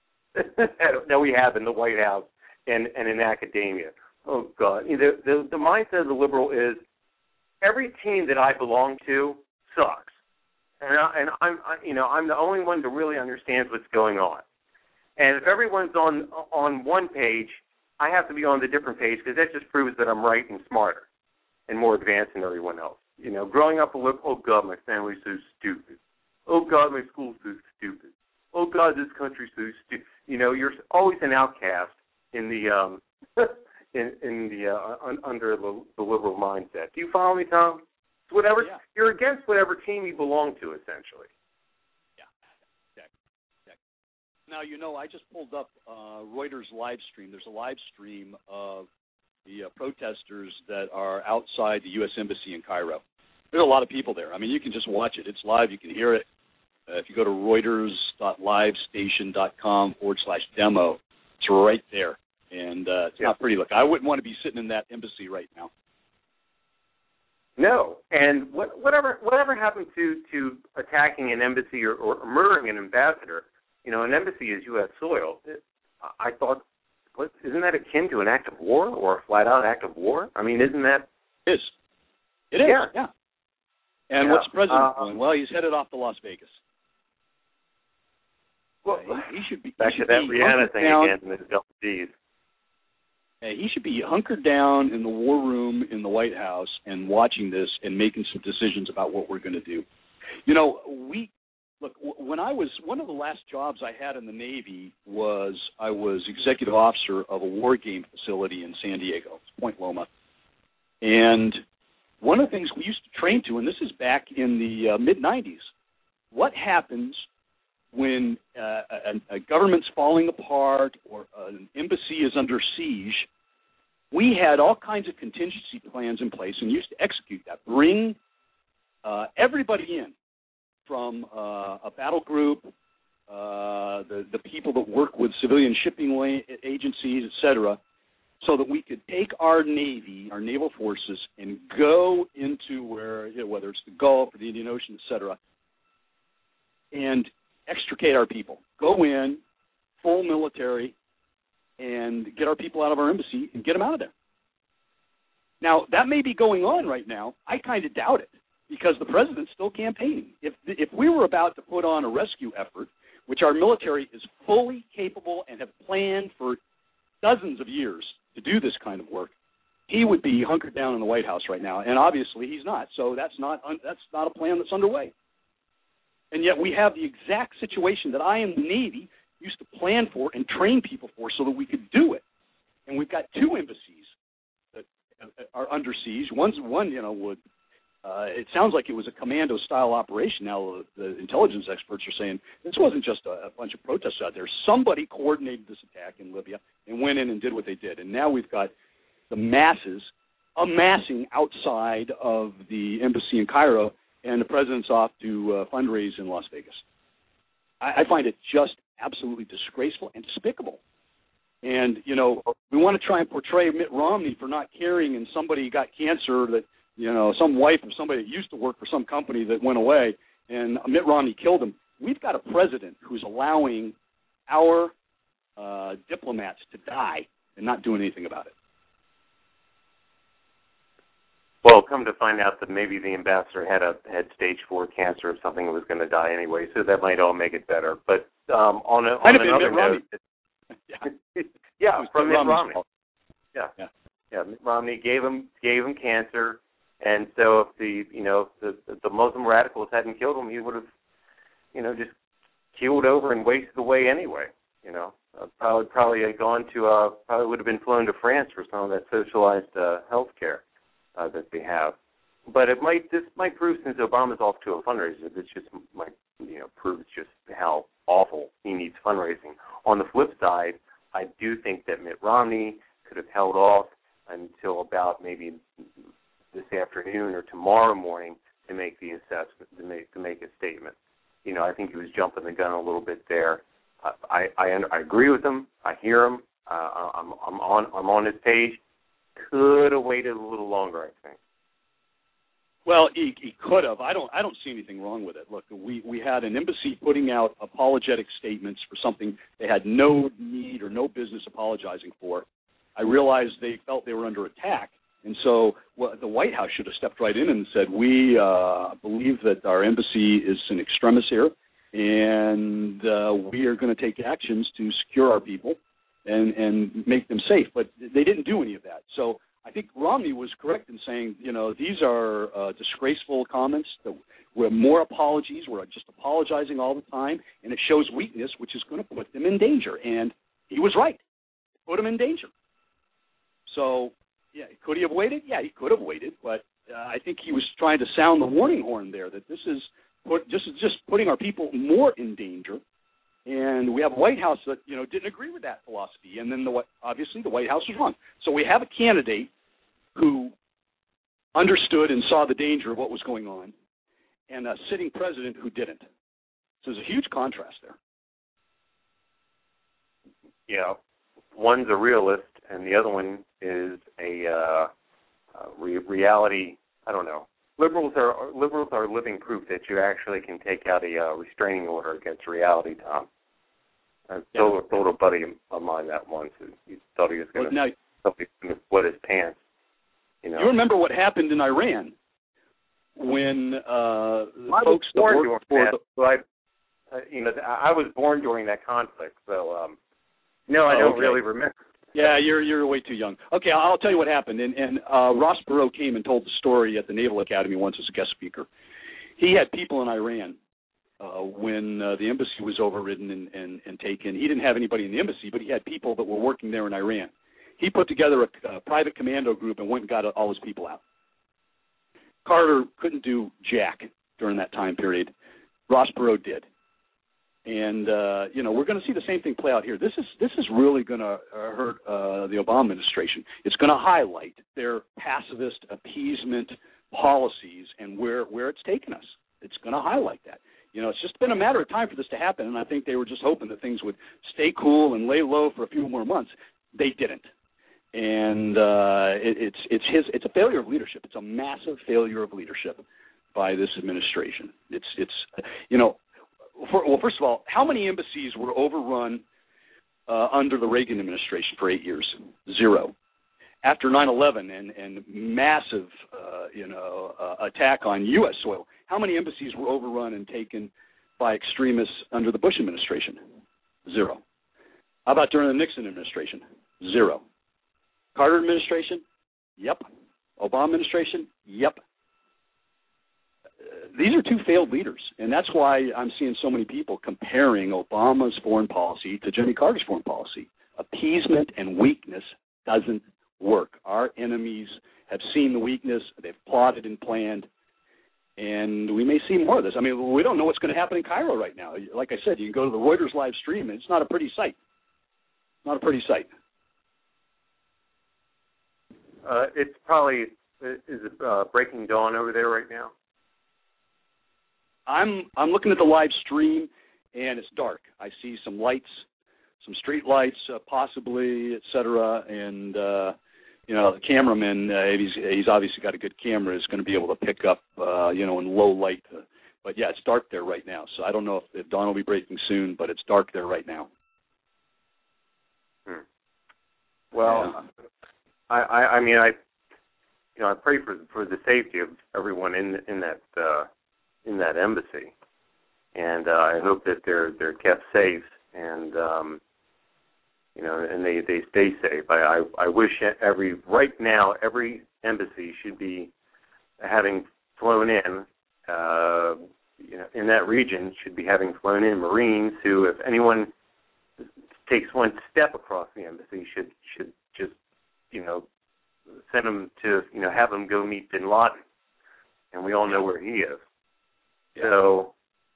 that we have in the White House and, and in academia. Oh, God. You know, the, the mindset of the liberal is every team that I belong to sucks. And, I, and I'm, I, you know, I'm the only one that really understands what's going on. And if everyone's on on one page, I have to be on the different page because that just proves that I'm right and smarter and more advanced than everyone else. You know, growing up a liberal, oh, God, my family's so stupid. Oh, God, my school's so stupid. Oh, God, this country's so stupid. You know, you're always an outcast in the um, in, in the uh, un, under the, the liberal mindset. Do you follow me, Tom? It's whatever yeah. You're against whatever team you belong to, essentially. Yeah. Check. Check. Now, you know, I just pulled up uh, Reuters live stream. There's a live stream of the uh, protesters that are outside the U S Embassy in Cairo. There's a lot of people there. I mean, you can just watch it. It's live. You can hear it. Uh, if you go to reuters dot livestation dot com forward slash demo, it's right there. And uh, it's yeah. not pretty. Look, I wouldn't want to be sitting in that embassy right now. No. And what, whatever whatever happened to, to attacking an embassy or, or murdering an ambassador, you know, an embassy is U S soil. It, I thought, what, isn't that akin to an act of war or a flat-out act of war? I mean, isn't that? It is. It is, yeah. yeah. And yeah. what's the president uh, doing? Well, he's headed off to Las Vegas. Well, uh, he, he should be back he should to that Rihanna thing down. again, Miz Double D's. Uh, he should be hunkered down in the war room in the White House and watching this and making some decisions about what we're going to do. You know, we look. When I was one of the last jobs I had in the Navy was I was executive officer of a war game facility in San Diego, Point Loma, and one of the things we used to train to, and this is back in the uh, mid nineties, what happens when uh, a, a government's falling apart or an embassy is under siege? We had all kinds of contingency plans in place and used to execute that. Bring uh, everybody in from uh, a battle group, uh, the, the people that work with civilian shipping agencies, et cetera, so that we could take our Navy, our naval forces, and go into where, you know, whether it's the Gulf or the Indian Ocean, et cetera, and extricate our people. Go in, full military, and get our people out of our embassy and get them out of there. Now, that may be going on right now. I kind of doubt it because the president's still campaigning. If if we were about to put on a rescue effort, which our military is fully capable and have planned for dozens of years to do this kind of work, he would be hunkered down in the White House right now, and obviously he's not. So that's not that's not a plan that's underway. And yet we have the exact situation that I in the Navy used to plan for and train people for so that we could do it. And we've got two embassies that are under siege. One's one, you know, would uh, it sounds like it was a commando-style operation. Now the, the intelligence experts are saying this wasn't just a, a bunch of protesters out there. Somebody coordinated this attack in Libya and went in and did what they did. And now we've got the masses amassing outside of the embassy in Cairo, and the president's off to uh, fundraise in Las Vegas. I, I find it just absolutely disgraceful and despicable. And, you know, we want to try and portray Mitt Romney for not caring, and somebody got cancer that, you know, some wife of somebody that used to work for some company that went away, and Mitt Romney killed him. We've got a president who's allowing our uh, diplomats to die and not doing anything about it. Well, come to find out that maybe the ambassador had a had stage four cancer or something and was going to die anyway, so that might all make it better. But um, on, a, on another note, yeah, yeah from Mitt Romney. Yeah. yeah, yeah. Mitt Romney gave him gave him cancer, and so if the you know the the Muslim radicals hadn't killed him, he would have you know just keeled over and wasted away anyway. You know, uh, probably probably had gone to uh, probably would have been flown to France for some of that socialized uh, health care. Uh, that they have, but it might this might prove, since Obama's off to a fundraiser, this just might you know prove just how awful he needs fundraising. On the flip side, I do think that Mitt Romney could have held off until about maybe this afternoon or tomorrow morning to make the assessment, to make to make a statement. You know, I think he was jumping the gun a little bit there. Uh, I, I I agree with him. I hear him. Uh, I'm I'm on I'm on his page. Could have waited a little longer, I think. Well, he, he could have. I don't. I don't see anything wrong with it. Look, we, we had an embassy putting out apologetic statements for something they had no need or no business apologizing for. I realized they felt they were under attack, and so well, the White House should have stepped right in and said, "We uh, believe that our embassy is an extremist here, and uh, we are going to take actions to secure our people and, and make them safe." But they didn't do any of that. So I think Romney was correct in saying, you know, these are uh, disgraceful comments. That we're more apologies. We're just apologizing all the time, and it shows weakness, which is going to put them in danger. And he was right. Put them in danger. So, yeah, could he have waited? Yeah, he could have waited. But uh, I think he was trying to sound the warning horn there that this is put, just just putting our people more in danger. And we have a White House that, you know, didn't agree with that philosophy. And then, the obviously, the White House was wrong. So we have a candidate who understood and saw the danger of what was going on, and a sitting president who didn't. So there's a huge contrast there. Yeah. One's a realist, and the other one is a uh, uh, re- reality, I don't know. Liberals are liberals are living proof that you actually can take out a uh, restraining order against reality, Tom. I yeah. told, told a buddy of mine that once. He thought he was going to wet his pants. You know? You remember what happened in Iran when uh, I folks that worked for the... So I, uh, you know, I was born during that conflict, so um, no, I oh, don't okay. really remember. Yeah, you're you're way too young. Okay, I'll tell you what happened. And, and uh, Ross Perot came and told the story at the Naval Academy once as a guest speaker. He had people in Iran uh, when uh, the embassy was overridden and, and, and taken. He didn't have anybody in the embassy, but he had people that were working there in Iran. He put together a, a private commando group and went and got all his people out. Carter couldn't do jack during that time period. Ross Perot did. And, uh, you know, we're going to see the same thing play out here. This is this is really going to uh, hurt uh, the Obama administration. It's going to highlight their pacifist appeasement policies and where, where it's taken us. It's going to highlight that. You know, it's just been a matter of time for this to happen, and I think they were just hoping that things would stay cool and lay low for a few more months. They didn't. And uh, it, it's it's his it's a failure of leadership. It's a massive failure of leadership by this administration. It's it's you know, for, well, first of all, how many embassies were overrun uh, under the Reagan administration for eight years? Zero. After nine eleven and and massive uh, you know uh, attack on U S soil, how many embassies were overrun and taken by extremists under the Bush administration? Zero. How about during the Nixon administration? Zero. Carter administration? Yep. Obama administration? Yep. Uh, these are two failed leaders, and that's why I'm seeing so many people comparing Obama's foreign policy to Jimmy Carter's foreign policy. Appeasement and weakness doesn't work. Our enemies have seen the weakness. They've plotted and planned, and we may see more of this. I mean, we don't know what's going to happen in Cairo right now. Like I said, you can go to the Reuters live stream, and it's not a pretty sight. Not a pretty sight. Uh, it's probably, is it uh, breaking dawn over there right now? I'm I'm looking at the live stream, and it's dark. I see some lights, some street lights, uh, possibly, et cetera, and, uh, you know, the cameraman, uh, he's, he's obviously got a good camera, is going to be able to pick up, uh, you know, in low light. Uh, but, yeah, it's dark there right now. So I don't know if, if dawn will be breaking soon, but it's dark there right now. Hmm. Well, yeah. I, I, I mean, I, you know, I pray for for the safety of everyone in in that uh, in that embassy, and uh, I hope that they're they're kept safe, and um, you know, and they, they stay safe. I, I I wish every right now every embassy should be having flown in, uh, you know, in that region should be having flown in Marines who, if anyone takes one step across the embassy, should should just, you know, send them to, you know, have them go meet Bin Laden, and we all know where he is. Yeah. So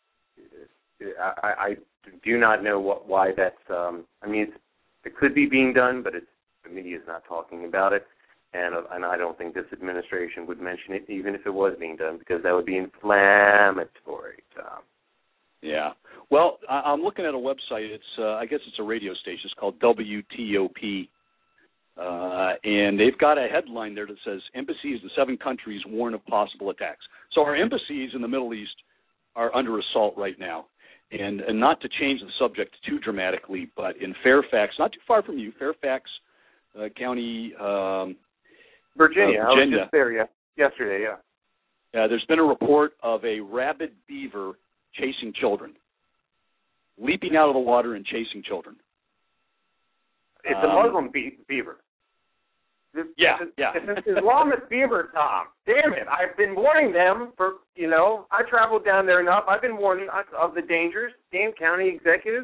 I, I do not know what why that's. Um, I mean, it's, it could be being done, but it's, the media is not talking about it, and uh, and I don't think this administration would mention it, even if it was being done, because that would be inflammatory, Tom. Yeah. Well, I, I'm looking at a website. It's uh, I guess it's a radio station. It's called W T O P. Uh, and they've got a headline there that says, embassies in seven countries warn of possible attacks. So our embassies in the Middle East are under assault right now. And, and not to change the subject too dramatically, but in Fairfax, not too far from you, Fairfax uh, County, um, Virginia. Uh, Virginia. I was just there yeah, yesterday, yeah. Uh, there's been a report of a rabid beaver chasing children, leaping out of the water and chasing children. It's um, a Muslim be- beaver. This, yeah, this, yeah. It's an Islamist beaver, Tom. Damn it. I've been warning them for, you know, I traveled down there enough. I've been warning of the dangers, damn county executives.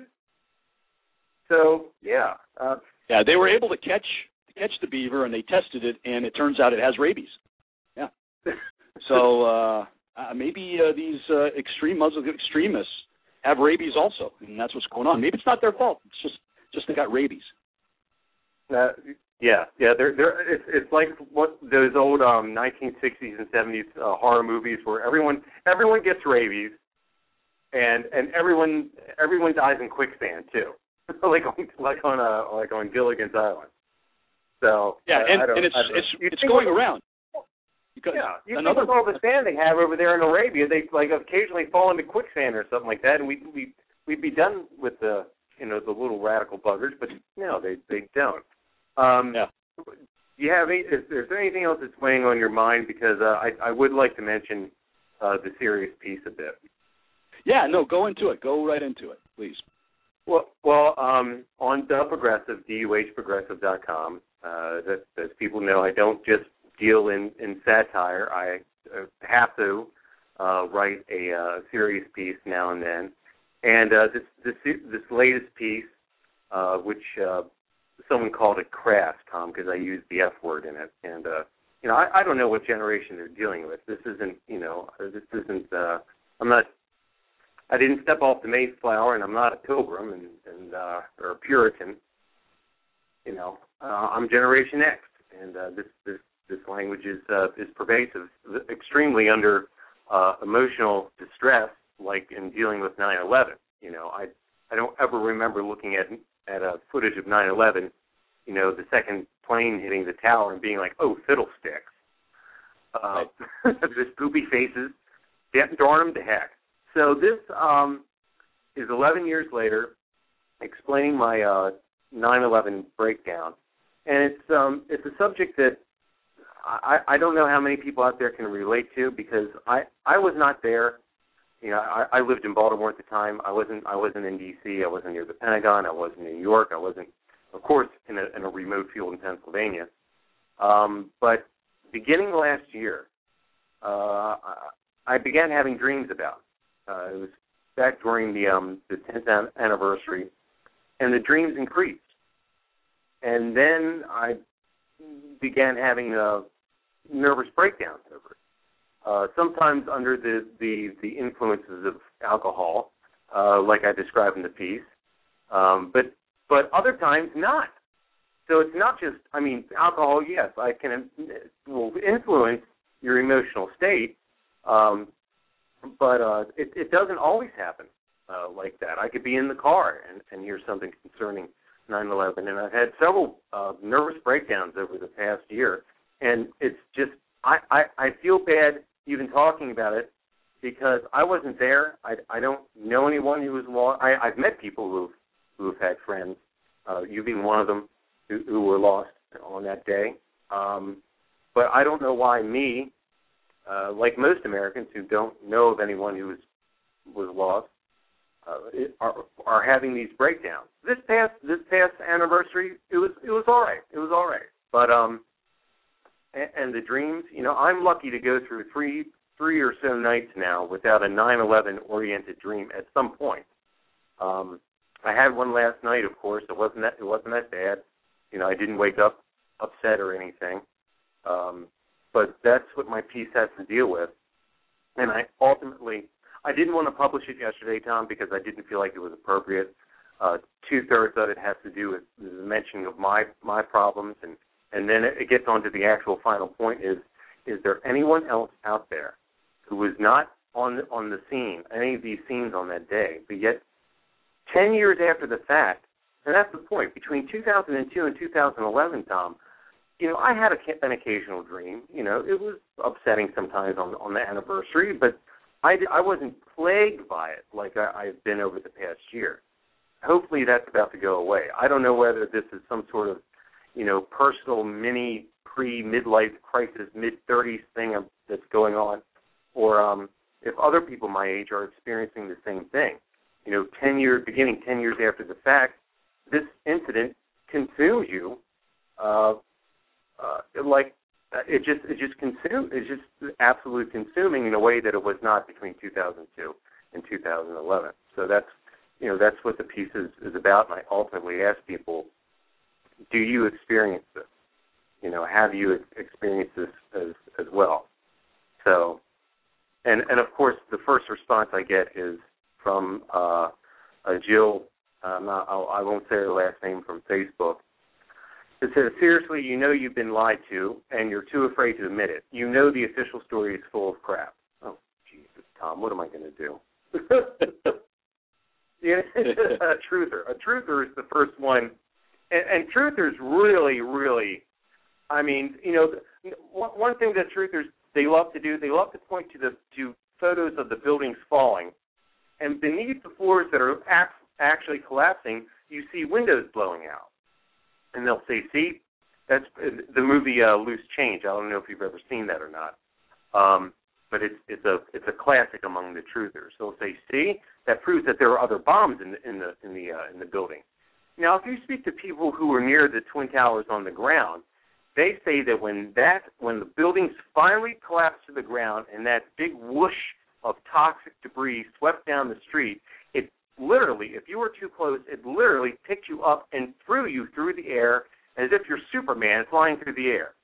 So, yeah. Uh, yeah, they were able to catch catch the beaver, and they tested it, and it turns out it has rabies. Yeah. So uh, uh, maybe uh, these uh, extreme Muslim extremists have rabies also, and that's what's going on. Maybe it's not their fault. It's just just they got rabies. Uh, yeah, yeah. They're, they're, it's, it's like what those old um, nineteen sixties and seventies uh, horror movies where everyone everyone gets rabies, and and everyone everyone dies in quicksand too, like on, like on a like on Gilligan's Island. So yeah, uh, and, I don't, and it's I don't it's you it's going with, around. Because yeah, you another, think with all the sand they have over there in Arabia, they like occasionally fall into quicksand or something like that, and we we we'd be done with the you know the little radical buggers, but no, they they don't. Um, yeah. Do you have any, is, is there anything else that's weighing on your mind? Because uh, I I would like to mention uh, the serious piece a bit. Yeah, no, go into it. Go right into it, please. Well, well, um, on The Progressive, D U H progressive dot com, uh, that, as people know, I don't just deal in, in satire. I uh, have to uh, write a uh, serious piece now and then. And uh, this, this this latest piece, uh, which uh, someone called it crass, Tom, because I used the F word in it. And uh, you know, I, I don't know what generation they're dealing with. This isn't, you know, this isn't, uh, I'm not, I didn't step off the Mayflower, and I'm not a pilgrim and, and uh, or a Puritan. You know, uh, I'm Generation X, and uh, this, this, this language is, uh, is pervasive, extremely under uh, emotional distress, like in dealing with nine eleven. You know, I, I don't ever remember looking at, at a footage of nine eleven, you know, the second plane hitting the tower and being like, oh, fiddlesticks. Uh, just poopy faces, darn them to heck. So this um, is eleven years later, explaining my uh, nine eleven breakdown. And it's um, it's a subject that I, I don't know how many people out there can relate to, because I, I was not there. You know, I, I lived in Baltimore at the time. I wasn't I wasn't in D C. I wasn't near the Pentagon. I wasn't in New York. I wasn't, of course, in a, in a remote field in Pennsylvania. Um, but beginning last year, uh, I began having dreams about. Uh, it was back during the um, the tenth anniversary, and the dreams increased. And then I began having uh, nervous breakdowns over it. Uh, sometimes under the, the, the influences of alcohol, uh, like I described in the piece, um, but but other times not. So it's not just, I mean, alcohol, yes, I can will influence your emotional state, um, but uh, it, it doesn't always happen uh, like that. I could be in the car and, and hear something concerning nine eleven, and I've had several uh, nervous breakdowns over the past year, and it's just, I, I, I feel bad even talking about it, because I wasn't there. I, I don't know anyone who was lost. I, I've met people who've, who've had friends, uh, you being one of them, who, who were lost on that day. Um, but I don't know why me, uh, like most Americans who don't know of anyone who was, was lost, uh, it, are, are having these breakdowns. This past this past anniversary, it was it was all right. It was all right. But um, and, and the dreams, you know, I'm lucky to go through three three or so nights now without a nine eleven oriented dream at some point. Um, I had one last night, of course. It wasn't that it wasn't that bad. You know, I didn't wake up upset or anything. Um, but that's what my piece has to deal with. And I ultimately, I didn't want to publish it yesterday, Tom, because I didn't feel like it was appropriate. Uh, two-thirds of it has to do with the mentioning of my, my problems, and, and then it gets on to the actual final point is, is there anyone else out there who was not on the, on the scene, any of these scenes on that day, but yet ten years after the fact, and that's the point, between two thousand two and two thousand eleven, Tom, you know, I had a, an occasional dream. You know, it was upsetting sometimes on, on the anniversary, but I, I wasn't plagued by it like I, I've been over the past year. Hopefully that's about to go away. I don't know whether this is some sort of, you know, personal mini pre-midlife crisis, mid-thirties thing that's going on, or um, if other people my age are experiencing the same thing. You know, ten years, beginning ten years after the fact, this incident consumes you, uh, uh, like it just it just consume it's just absolutely consuming in a way that it was not between two thousand two and two thousand eleven. So that's you know that's what the piece is, is about. And I ultimately ask people, do you experience this? You know, have you experienced this as as well? So, and and of course, the first response I get is from uh, uh, Jill. Um, I'll, I won't say her last name, from Facebook. It says, seriously, you know you've been lied to, and you're too afraid to admit it. You know the official story is full of crap. Oh, Jesus, Tom, what am I going to do? Yeah, a truther. A truther is the first one. And, and truthers really, really, I mean, you know, one, one thing that truthers, they love to do, they love to point to the to photos of the buildings falling, and beneath the floors that are actually collapsing, you see windows blowing out. And they'll say, see, that's the movie uh, Loose Change. I don't know if you've ever seen that or not. Um, but it's it's a it's a classic among the truthers. They'll say, see, that proves that there are other bombs in the in the in the uh, in the building. Now, if you speak to people who are near the Twin Towers on the ground, they say that when that when the buildings finally collapsed to the ground and that big whoosh of toxic debris swept down the street, it literally, if you were too close, it literally picked you up and threw you through the air as if you're Superman flying through the air.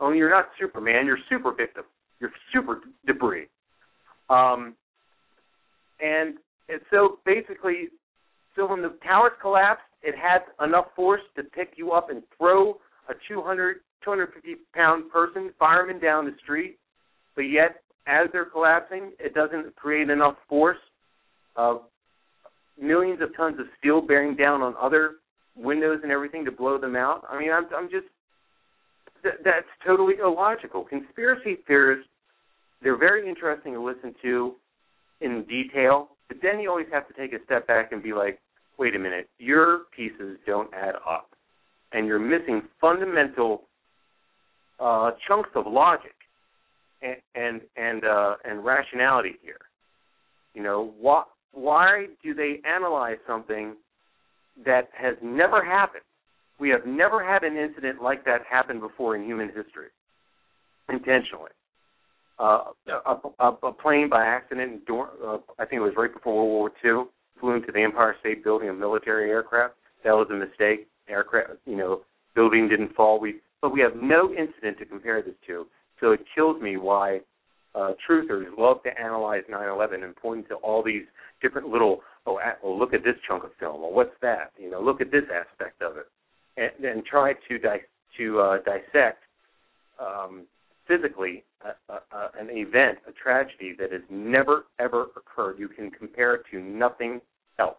Only you're not Superman. You're super victim. You're super debris. Um, and, and so basically, so when the towers collapsed, it had enough force to pick you up and throw a two hundred, two hundred fifty pound person, fireman down the street, but yet as they're collapsing, it doesn't create enough force of millions of tons of steel bearing down on other windows and everything to blow them out. I mean, I'm, I'm just, th- that's totally illogical. Conspiracy theorists, they're very interesting to listen to in detail, but then you always have to take a step back and be like, wait a minute, your pieces don't add up, and you're missing fundamental uh, chunks of logic and and and, uh, and rationality here. You know, why, why do they analyze something that has never happened? We have never had an incident like that happen before in human history, intentionally. Uh, a, a, a plane by accident, uh, I think it was right before World War Two, flew into the Empire State Building, a military aircraft. That was a mistake. Aircraft, you know, building didn't fall. We, but we have no incident to compare this to. So it kills me why uh, truthers love to analyze nine eleven and point to all these different little, oh, well, look at this chunk of film, or what's that? You know, look at this aspect of it, and, and try to di- to uh, dissect um, physically a, a, a, an event, a tragedy that has never, ever occurred. You can compare it to nothing else.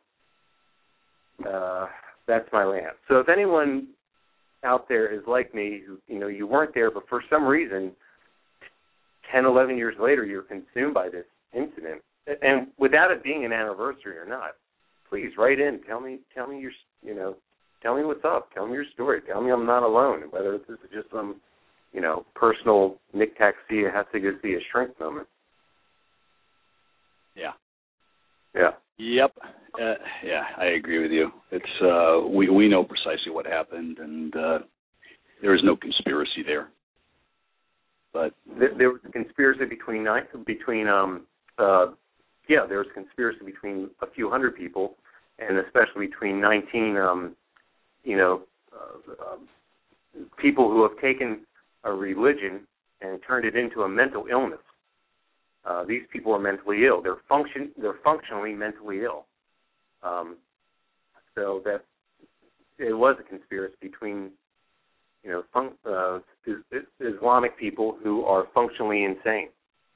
Uh, that's my rant. So if anyone out there is like me, who, you know, you weren't there, but for some reason, ten, eleven years later, you're consumed by this incident, and without it being an anniversary or not, please write in. Tell me, tell me your, you know, tell me what's up. Tell me your story. Tell me I'm not alone. Whether this is just some, you know, personal Nick Taxia has to go see a shrink moment. Yeah. Yeah. Yep. Uh, yeah, I agree with you. It's uh, we we know precisely what happened, and uh, there is no conspiracy there. But there, there was a conspiracy between between um uh yeah there was a conspiracy between a few hundred people, and especially between nineteen um you know uh, um, people who have taken a religion and turned it into a mental illness. Uh, these people are mentally ill. They're function. They're functionally mentally ill. Um, so that it was a conspiracy between, you know, fun, uh, Islamic people who are functionally insane.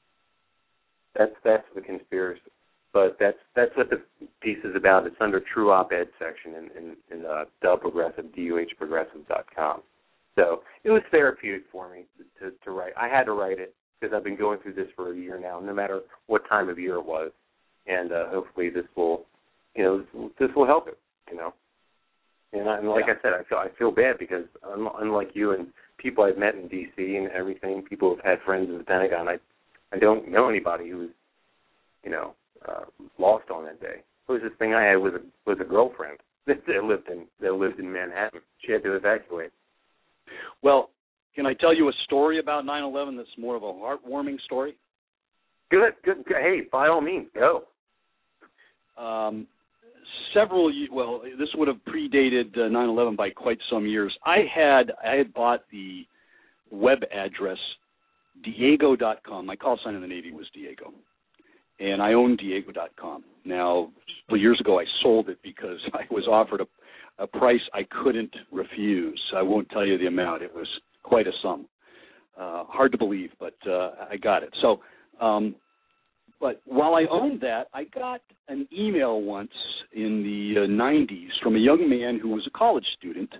That's that's the conspiracy. But that's that's what the piece is about. It's under True Op-Ed section in in, in uh, Duh Progressive, D U H Progressive dot com. So it was therapeutic for me to, to write. I had to write it, because I've been going through this for a year now, no matter what time of year it was, and uh, hopefully this will, you know, this will help it, you know. And, I, and like yeah. I said, I feel I feel bad because unlike you and people I've met in D C and everything, people who've had friends in the Pentagon, I I don't know anybody who was, you know, uh, lost on that day. It was this thing I had with a with a girlfriend that lived in that lived in Manhattan. She had to evacuate. Well, can I tell you a story about nine eleven that's more of a heartwarming story? Good, good. good. Hey, by all means, go. Um, several, well, this would have predated uh, nine eleven by quite some years. I had I had bought the web address Diego dot com. My call sign in the Navy was Diego, and I owned Diego dot com. Now, several years ago, I sold it because I was offered a, a price I couldn't refuse. I won't tell you the amount. It was quite a sum. Uh, hard to believe, but uh, I got it. So, um, but while I owned that, I got an email once in the uh, nineties from a young man who was a college student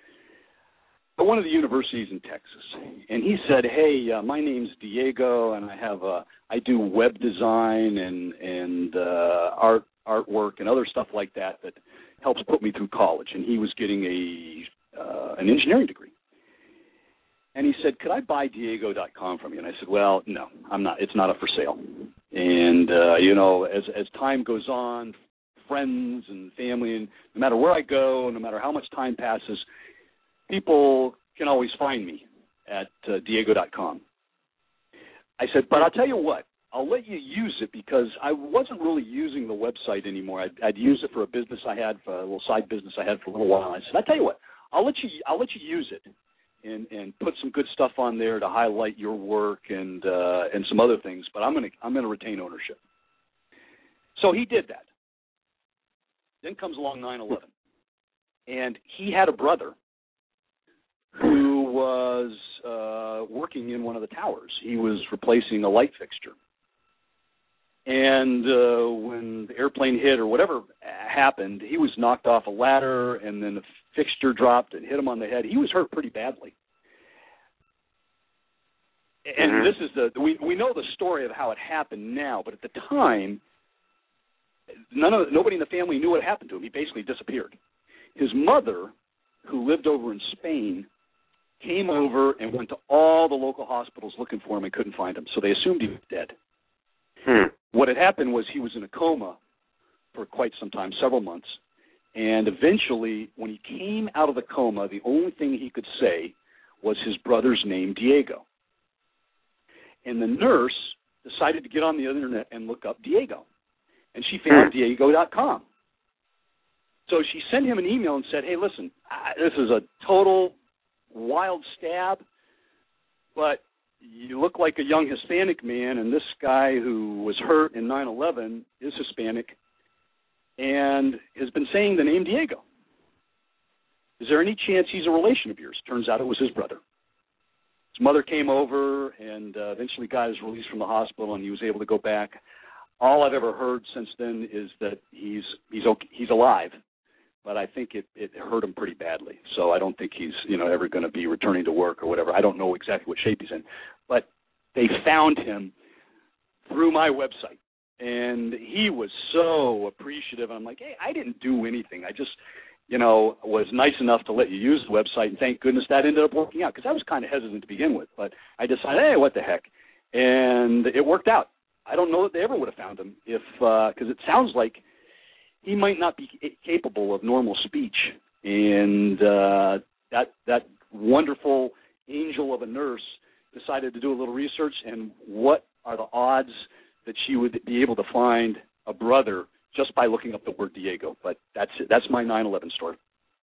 at one of the universities in Texas, and he said, "Hey, uh, my name's Diego, and I have a I do web design and and uh, art artwork and other stuff like that that helps put me through college." And he was getting a uh, an engineering degree. And he said, "Could I buy Diego dot com from you?" And I said, "Well, no, I'm not. It's not up for sale." And, uh, you know, as as time goes on, friends and family, and no matter where I go, no matter how much time passes, people can always find me at uh, Diego dot com. I said, "But I'll tell you what, I'll let you use it because I wasn't really using the website anymore. I'd, I'd used it for a business I had, for a little side business I had for a little while. I said, I'll tell you what, I'll let you, I'll let you use it. and, and put some good stuff on there to highlight your work and uh, and some other things, but I'm going to I'm going to retain ownership. So he did that. Then comes along nine eleven, and he had a brother who was uh, working in one of the towers. He was replacing a light fixture. And uh, when the airplane hit or whatever happened, he was knocked off a ladder, and then the fixture dropped and hit him on the head. He was hurt pretty badly. And mm-hmm. this is the we we know the story of how it happened now, but at the time, none of nobody in the family knew what happened to him. He basically disappeared. His mother, who lived over in Spain, came over and went to all the local hospitals looking for him and couldn't find him, so they assumed he was dead. Hmm. What had happened was he was in a coma for quite some time, several months, and eventually when he came out of the coma, the only thing he could say was his brother's name, Diego. And the nurse decided to get on the internet and look up Diego, and she found hmm. Diego dot com. So she sent him an email and said, hey, listen, I, this is a total wild stab, but you look like a young Hispanic man, and this guy who was hurt in nine eleven is Hispanic and has been saying the name Diego. Is there any chance he's a relation of yours? Turns out it was his brother. His mother came over and uh, eventually got his release from the hospital, and he was able to go back. All I've ever heard since then is that he's he's okay, he's alive, but I think it, it hurt him pretty badly. So I don't think he's, you know, ever going to be returning to work or whatever. I don't know exactly what shape he's in. But they found him through my website, and he was so appreciative. I'm like, hey, I didn't do anything. I just, you know, was nice enough to let you use the website, and thank goodness that ended up working out, because I was kind of hesitant to begin with. But I decided, hey, what the heck, and it worked out. I don't know that they ever would have found him if, because uh, it sounds like he might not be capable of normal speech, and uh, that that wonderful angel of a nurse decided to do a little research, and what are the odds that she would be able to find a brother just by looking up the word Diego? But that's it. That's my nine eleven story.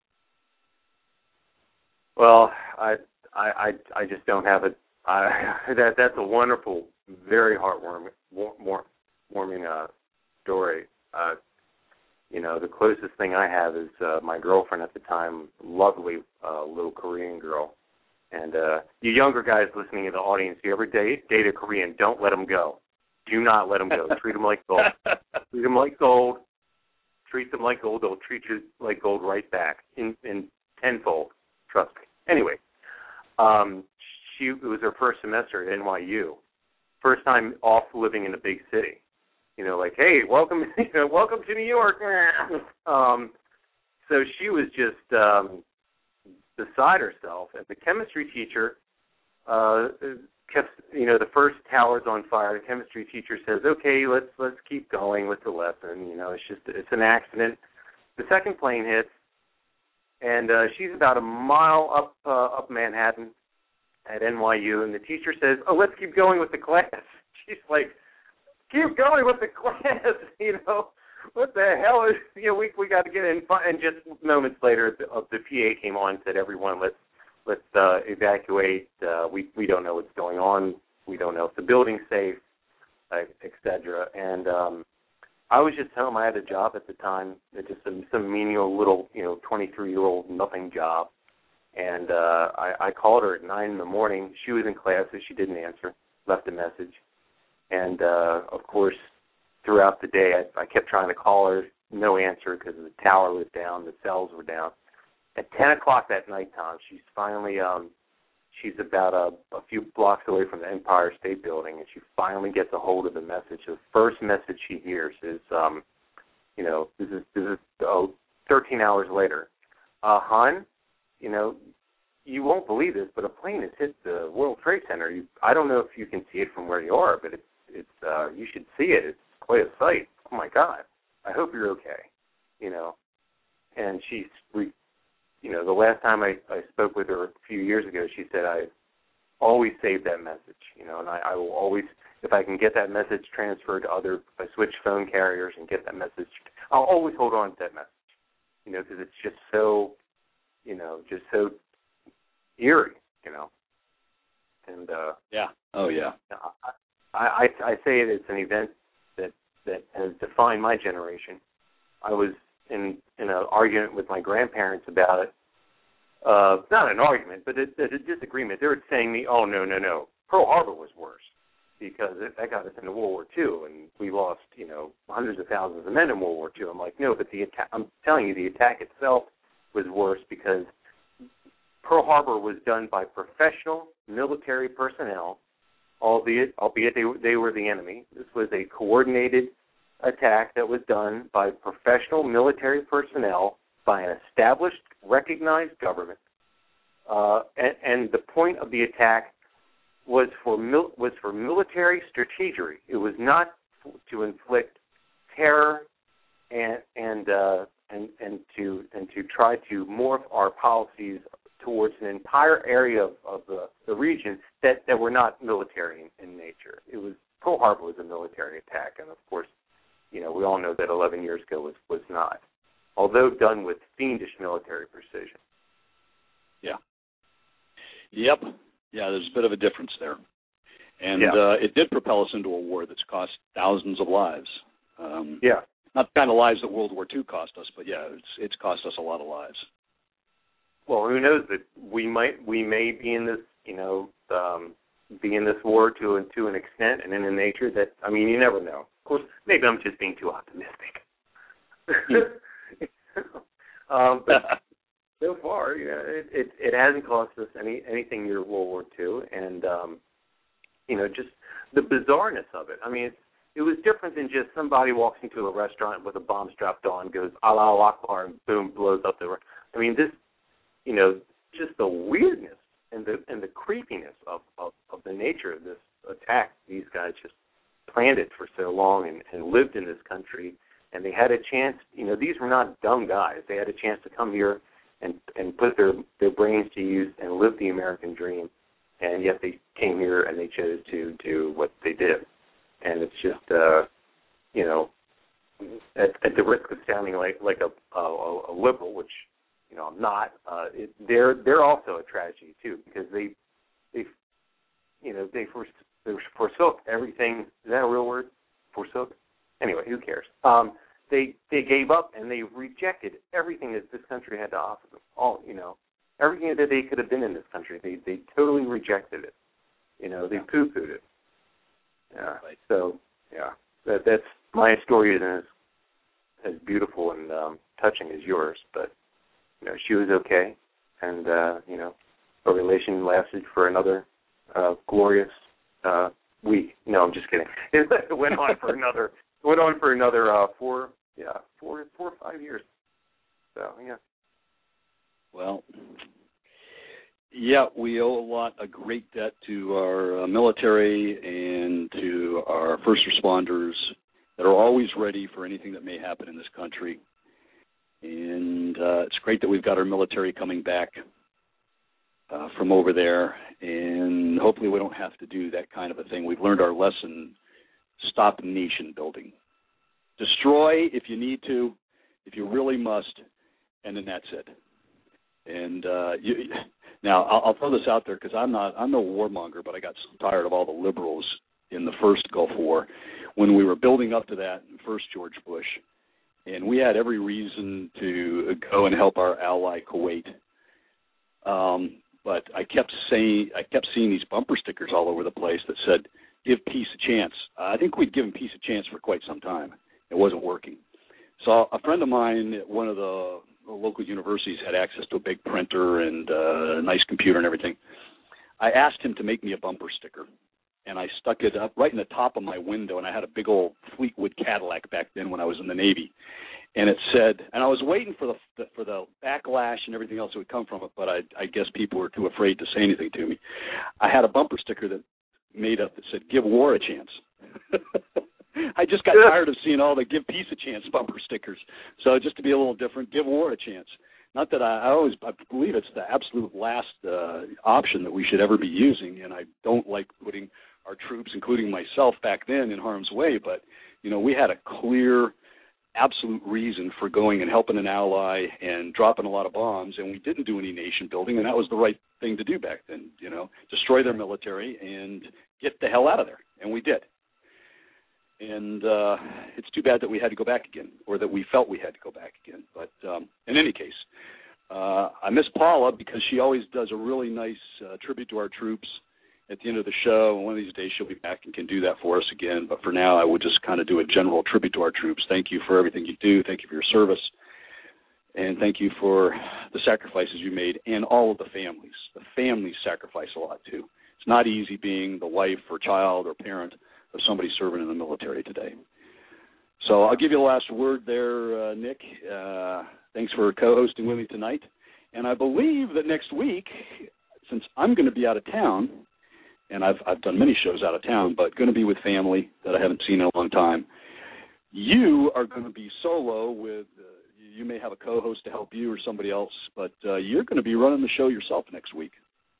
Well, I I I just don't have it. I, that that's a wonderful, very heartwarming, warm, warming uh, story. Uh, you know, the closest thing I have is uh, my girlfriend at the time, lovely uh, little Korean girl. And uh, you younger guys listening in the audience, you ever date, date a Korean, don't let them go. Do not let them go. Treat them like gold. Treat them like gold. Treat them like gold. They'll treat you like gold right back in, in tenfold. Trust me. Anyway, um, she it was her first semester at N Y U. First time off living in a big city. You know, like, hey, welcome, you know, welcome to New York. um, so she was just um, beside herself, and the chemistry teacher uh, kept, you know, the first tower's on fire. The chemistry teacher says, okay, let's let's keep going with the lesson. You know, it's just it's an accident. The second plane hits, and uh, she's about a mile up uh, up Manhattan at N Y U, and the teacher says, oh, let's keep going with the class. She's like, keep going with the class, you know. What the hell is, you know, we we got to get in. And just moments later, the, uh, the P A came on and said, everyone, let's let's uh, evacuate. Uh, we we don't know what's going on. We don't know if the building's safe, uh, et cetera. And um, I was just home. I had a job at the time, just some some menial little, you know, twenty-three-year-old nothing job. And uh, I, I called her at nine in the morning. She was in class, so she didn't answer. Left a message, and uh, of course, throughout the day, I, I kept trying to call her, no answer because the tower was down, the cells were down. At ten o'clock that night time, she's finally, um, she's about a, a few blocks away from the Empire State Building, and she finally gets a hold of the message. The first message she hears is, um, you know, this is, this is oh, thirteen hours later. Uh, hon, you know, you won't believe this, but a plane has hit the World Trade Center. You, I don't know if you can see it from where you are, but it's, it's, uh, you should see it. It's quite a sight. Oh my God! I hope you're okay. You know, and she's, re, you know, the last time I, I spoke with her a few years ago, she said I always save that message. You know, and I, I will always, if I can get that message transferred to other, if I switch phone carriers and get that message, I'll always hold on to that message. You know, because it's just so, you know, just so eerie. you know. And uh, yeah, oh yeah. I, I I say it, it's an event that that has defined my generation. I was in in an argument with my grandparents about it. Uh, not an argument, but a, a disagreement. They were saying to me, "Oh no, no, no, Pearl Harbor was worse because it, that got us into World War Two, and we lost, you know, hundreds of thousands of men in World War Two." I'm like, no, but the attack. I'm telling you, the attack itself was worse because Pearl Harbor was done by professional military personnel, albeit albeit they they were the enemy. This was a coordinated attack that was done by professional military personnel by an established, recognized government, uh, and, and the point of the attack was for mil- was for military strategery. It was not to inflict terror and and uh, and and to and to try to morph our policies towards an entire area of, of the, the region that, that were not military in, in nature. It was Pearl Harbor was a military attack, and of course, you know, we all know that eleven years ago was, was not, although done with fiendish military precision. Yeah. Yep. Yeah, there's a bit of a difference there. And yeah. uh, it did propel us into a war that's cost thousands of lives. Um, yeah. Not the kind of lives that World War Two cost us, but yeah, it's it's cost us a lot of lives. Well, who knows that we might we may be in this, you know, um, be in this war to to an extent and in a nature that, I mean, you never know. Of course, maybe I'm just being too optimistic. um, but so far, you know, it, it it hasn't cost us any anything near World War Two, and um, you know, just the bizarreness of it. I mean, it's, it was different than just somebody walks into a restaurant with a bomb strapped on, goes Allahu Akbar, and boom, blows up the. I mean, this, you know, just the weirdness and the and the creepiness of, of, of the nature of this attack. These guys just planned it for so long and, and lived in this country, and they had a chance. You know, these were not dumb guys. They had a chance to come here and and put their, their brains to use and live the American dream, and yet they came here and they chose to do what they did. And it's just, uh, you know, at, at the risk of sounding like like a, a, a liberal, which, you know, I'm not. Uh, it, they're they're also a tragedy too, because they they you know they forsook, they forsook everything. Is that a real word? Forsook. Anyway, who cares? Um, they they gave up and they rejected everything that this country had to offer them. All you know, everything that they could have been in this country, they they totally rejected it. You know, they poo-pooed it. Yeah. Right. So yeah, that that's my story isn't as as beautiful and um, touching as yours, but you know, she was okay, and uh, you know, our relation lasted for another uh, glorious uh, week. No, I'm just kidding. It went on for another went on for another uh, four yeah four four or five years. So yeah. Well. Yeah, we owe a lot, a great debt to our uh, military and to our first responders that are always ready for anything that may happen in this country. And uh, it's great that we've got our military coming back uh, from over there, and hopefully we don't have to do that kind of a thing. We've learned our lesson. Stop nation building. Destroy if you need to, if you really must, and then that's it. And uh, you, now I'll, I'll throw this out there because I'm not I'm no warmonger, but I got so tired of all the liberals in the first Gulf War when we were building up to that in first George Bush, and we had every reason to go and help our ally Kuwait. Um, but I kept saying I kept seeing these bumper stickers all over the place that said, "Give peace a chance." Uh, I think we'd given peace a chance for quite some time. It wasn't working. So a friend of mine at one of the local universities had access to a big printer and uh, a nice computer and everything. I asked him to make me a bumper sticker, and I stuck it up right in the top of my window, and I had a big old Fleetwood Cadillac back then when I was in the Navy. And it said, and I was waiting for the, the for the backlash and everything else that would come from it, but I, I guess people were too afraid to say anything to me. I had a bumper sticker that made up that said, "Give war a chance." I just got tired of seeing all the "Give peace a chance" bumper stickers. So just to be a little different, give war a chance. Not that I, I always I believe it's the absolute last uh, option that we should ever be using, and I don't like putting our troops, including myself back then, in harm's way. But, you know, we had a clear absolute reason for going and helping an ally and dropping a lot of bombs, and we didn't do any nation building, and that was the right thing to do back then, you know, destroy their military and get the hell out of there, and we did. And uh, it's too bad that we had to go back again, or that we felt we had to go back again. But um, in any case, uh, I miss Paula because she always does a really nice uh, tribute to our troops at the end of the show. And one of these days she'll be back and can do that for us again. But for now, I would just kind of do a general tribute to our troops. Thank you for everything you do. Thank you for your service. And thank you for the sacrifices you made, and all of the families. The families sacrifice a lot, too. It's not easy being the wife or child or parent of somebody serving in the military today. So I'll give you the last word there, uh, Nick. Uh, thanks for co-hosting with me tonight. And I believe that next week, since I'm going to be out of town, and I've I've done many shows out of town, but going to be with family that I haven't seen in a long time, you are going to be solo with, uh, you may have a co-host to help you or somebody else, but uh, you're going to be running the show yourself next week.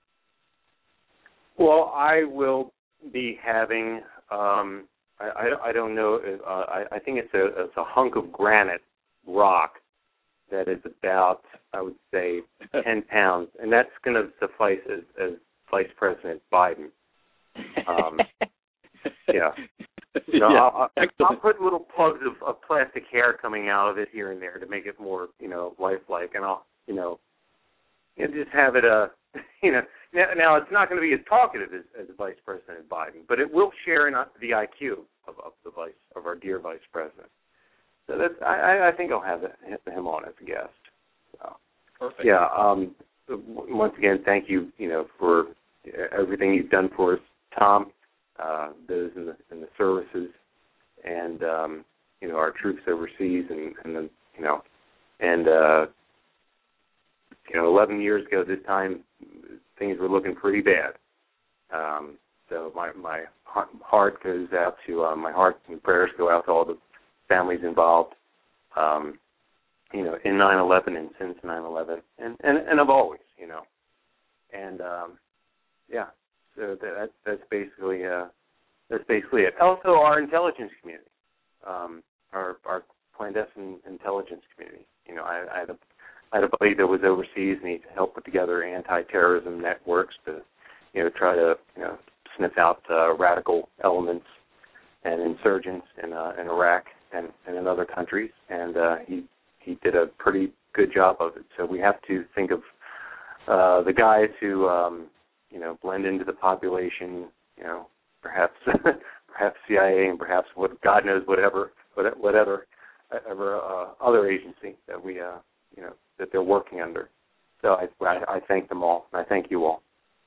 Well, I will be having, um, I, I, I don't know, uh, I, I think it's a, it's a hunk of granite rock that is about, I would say, ten pounds, and that's going to suffice as, as Vice President Biden. Um, yeah. You know, yeah. I'll, I'll, I'll put little plugs of, of plastic hair coming out of it here and there to make it more, you know, lifelike, and I'll, you know, you know just have it, uh, you know, now, now it's not going to be as talkative as, as Vice President Biden, but it will share in the I Q of, of the vice of our dear Vice President. So that's, I, I think I'll have him on as a guest. So, perfect. Yeah. Um, once again, thank you, you know, for everything you've done for us, Tom. Uh, those in the in the services, and um, you know, our troops overseas, and, and the, you know, and uh, you know, eleven years ago this time, things were looking pretty bad. Um, so my my heart goes out to uh, my heart and prayers go out to all the families involved. Um, you know, in nine eleven and since nine eleven, and, and and of always, you know, and um, yeah. So that, that's basically uh, that's basically it. Also, our intelligence community, um, our our clandestine intelligence community. You know, I, I had a I had a buddy that was overseas, and he helped put together anti-terrorism networks to, you know, try to you know sniff out uh, radical elements and insurgents in uh, in Iraq and, and in other countries. And uh, he he did a pretty good job of it. So we have to think of uh, the guys who. Um, you know, blend into the population, you know, perhaps perhaps C I A and perhaps what God knows whatever whatever whatever uh, other agency that we uh, you know that they're working under. So I, I I thank them all. And I thank you all.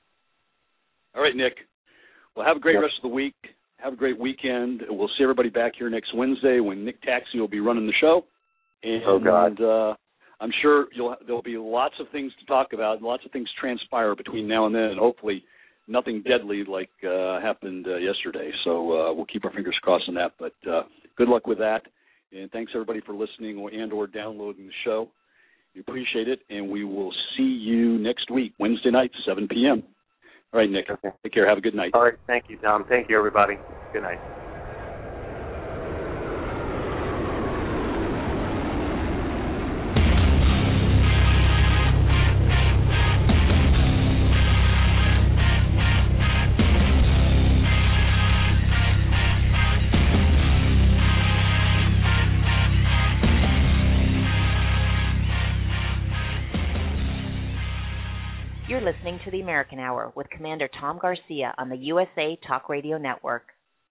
All right, Nick. Well, have a great yep. rest of the week. Have a great weekend. We'll see everybody back here next Wednesday when Nick Taxi will be running the show. And, oh God. Uh, I'm sure you'll, there'll be lots of things to talk about, and lots of things transpire between now and then, and hopefully nothing deadly like uh, happened uh, yesterday. So uh, we'll keep our fingers crossed on that. But uh, good luck with that, and thanks everybody for listening and or downloading the show. We appreciate it, and we will see you next week, Wednesday night, seven p.m. All right, Nick. Okay. Take care. Have a good night. All right. Thank you, Tom. Thank you, everybody. Good night. You're listening to the American Hour with Commander Tom Garcia on the U S A Talk Radio Network.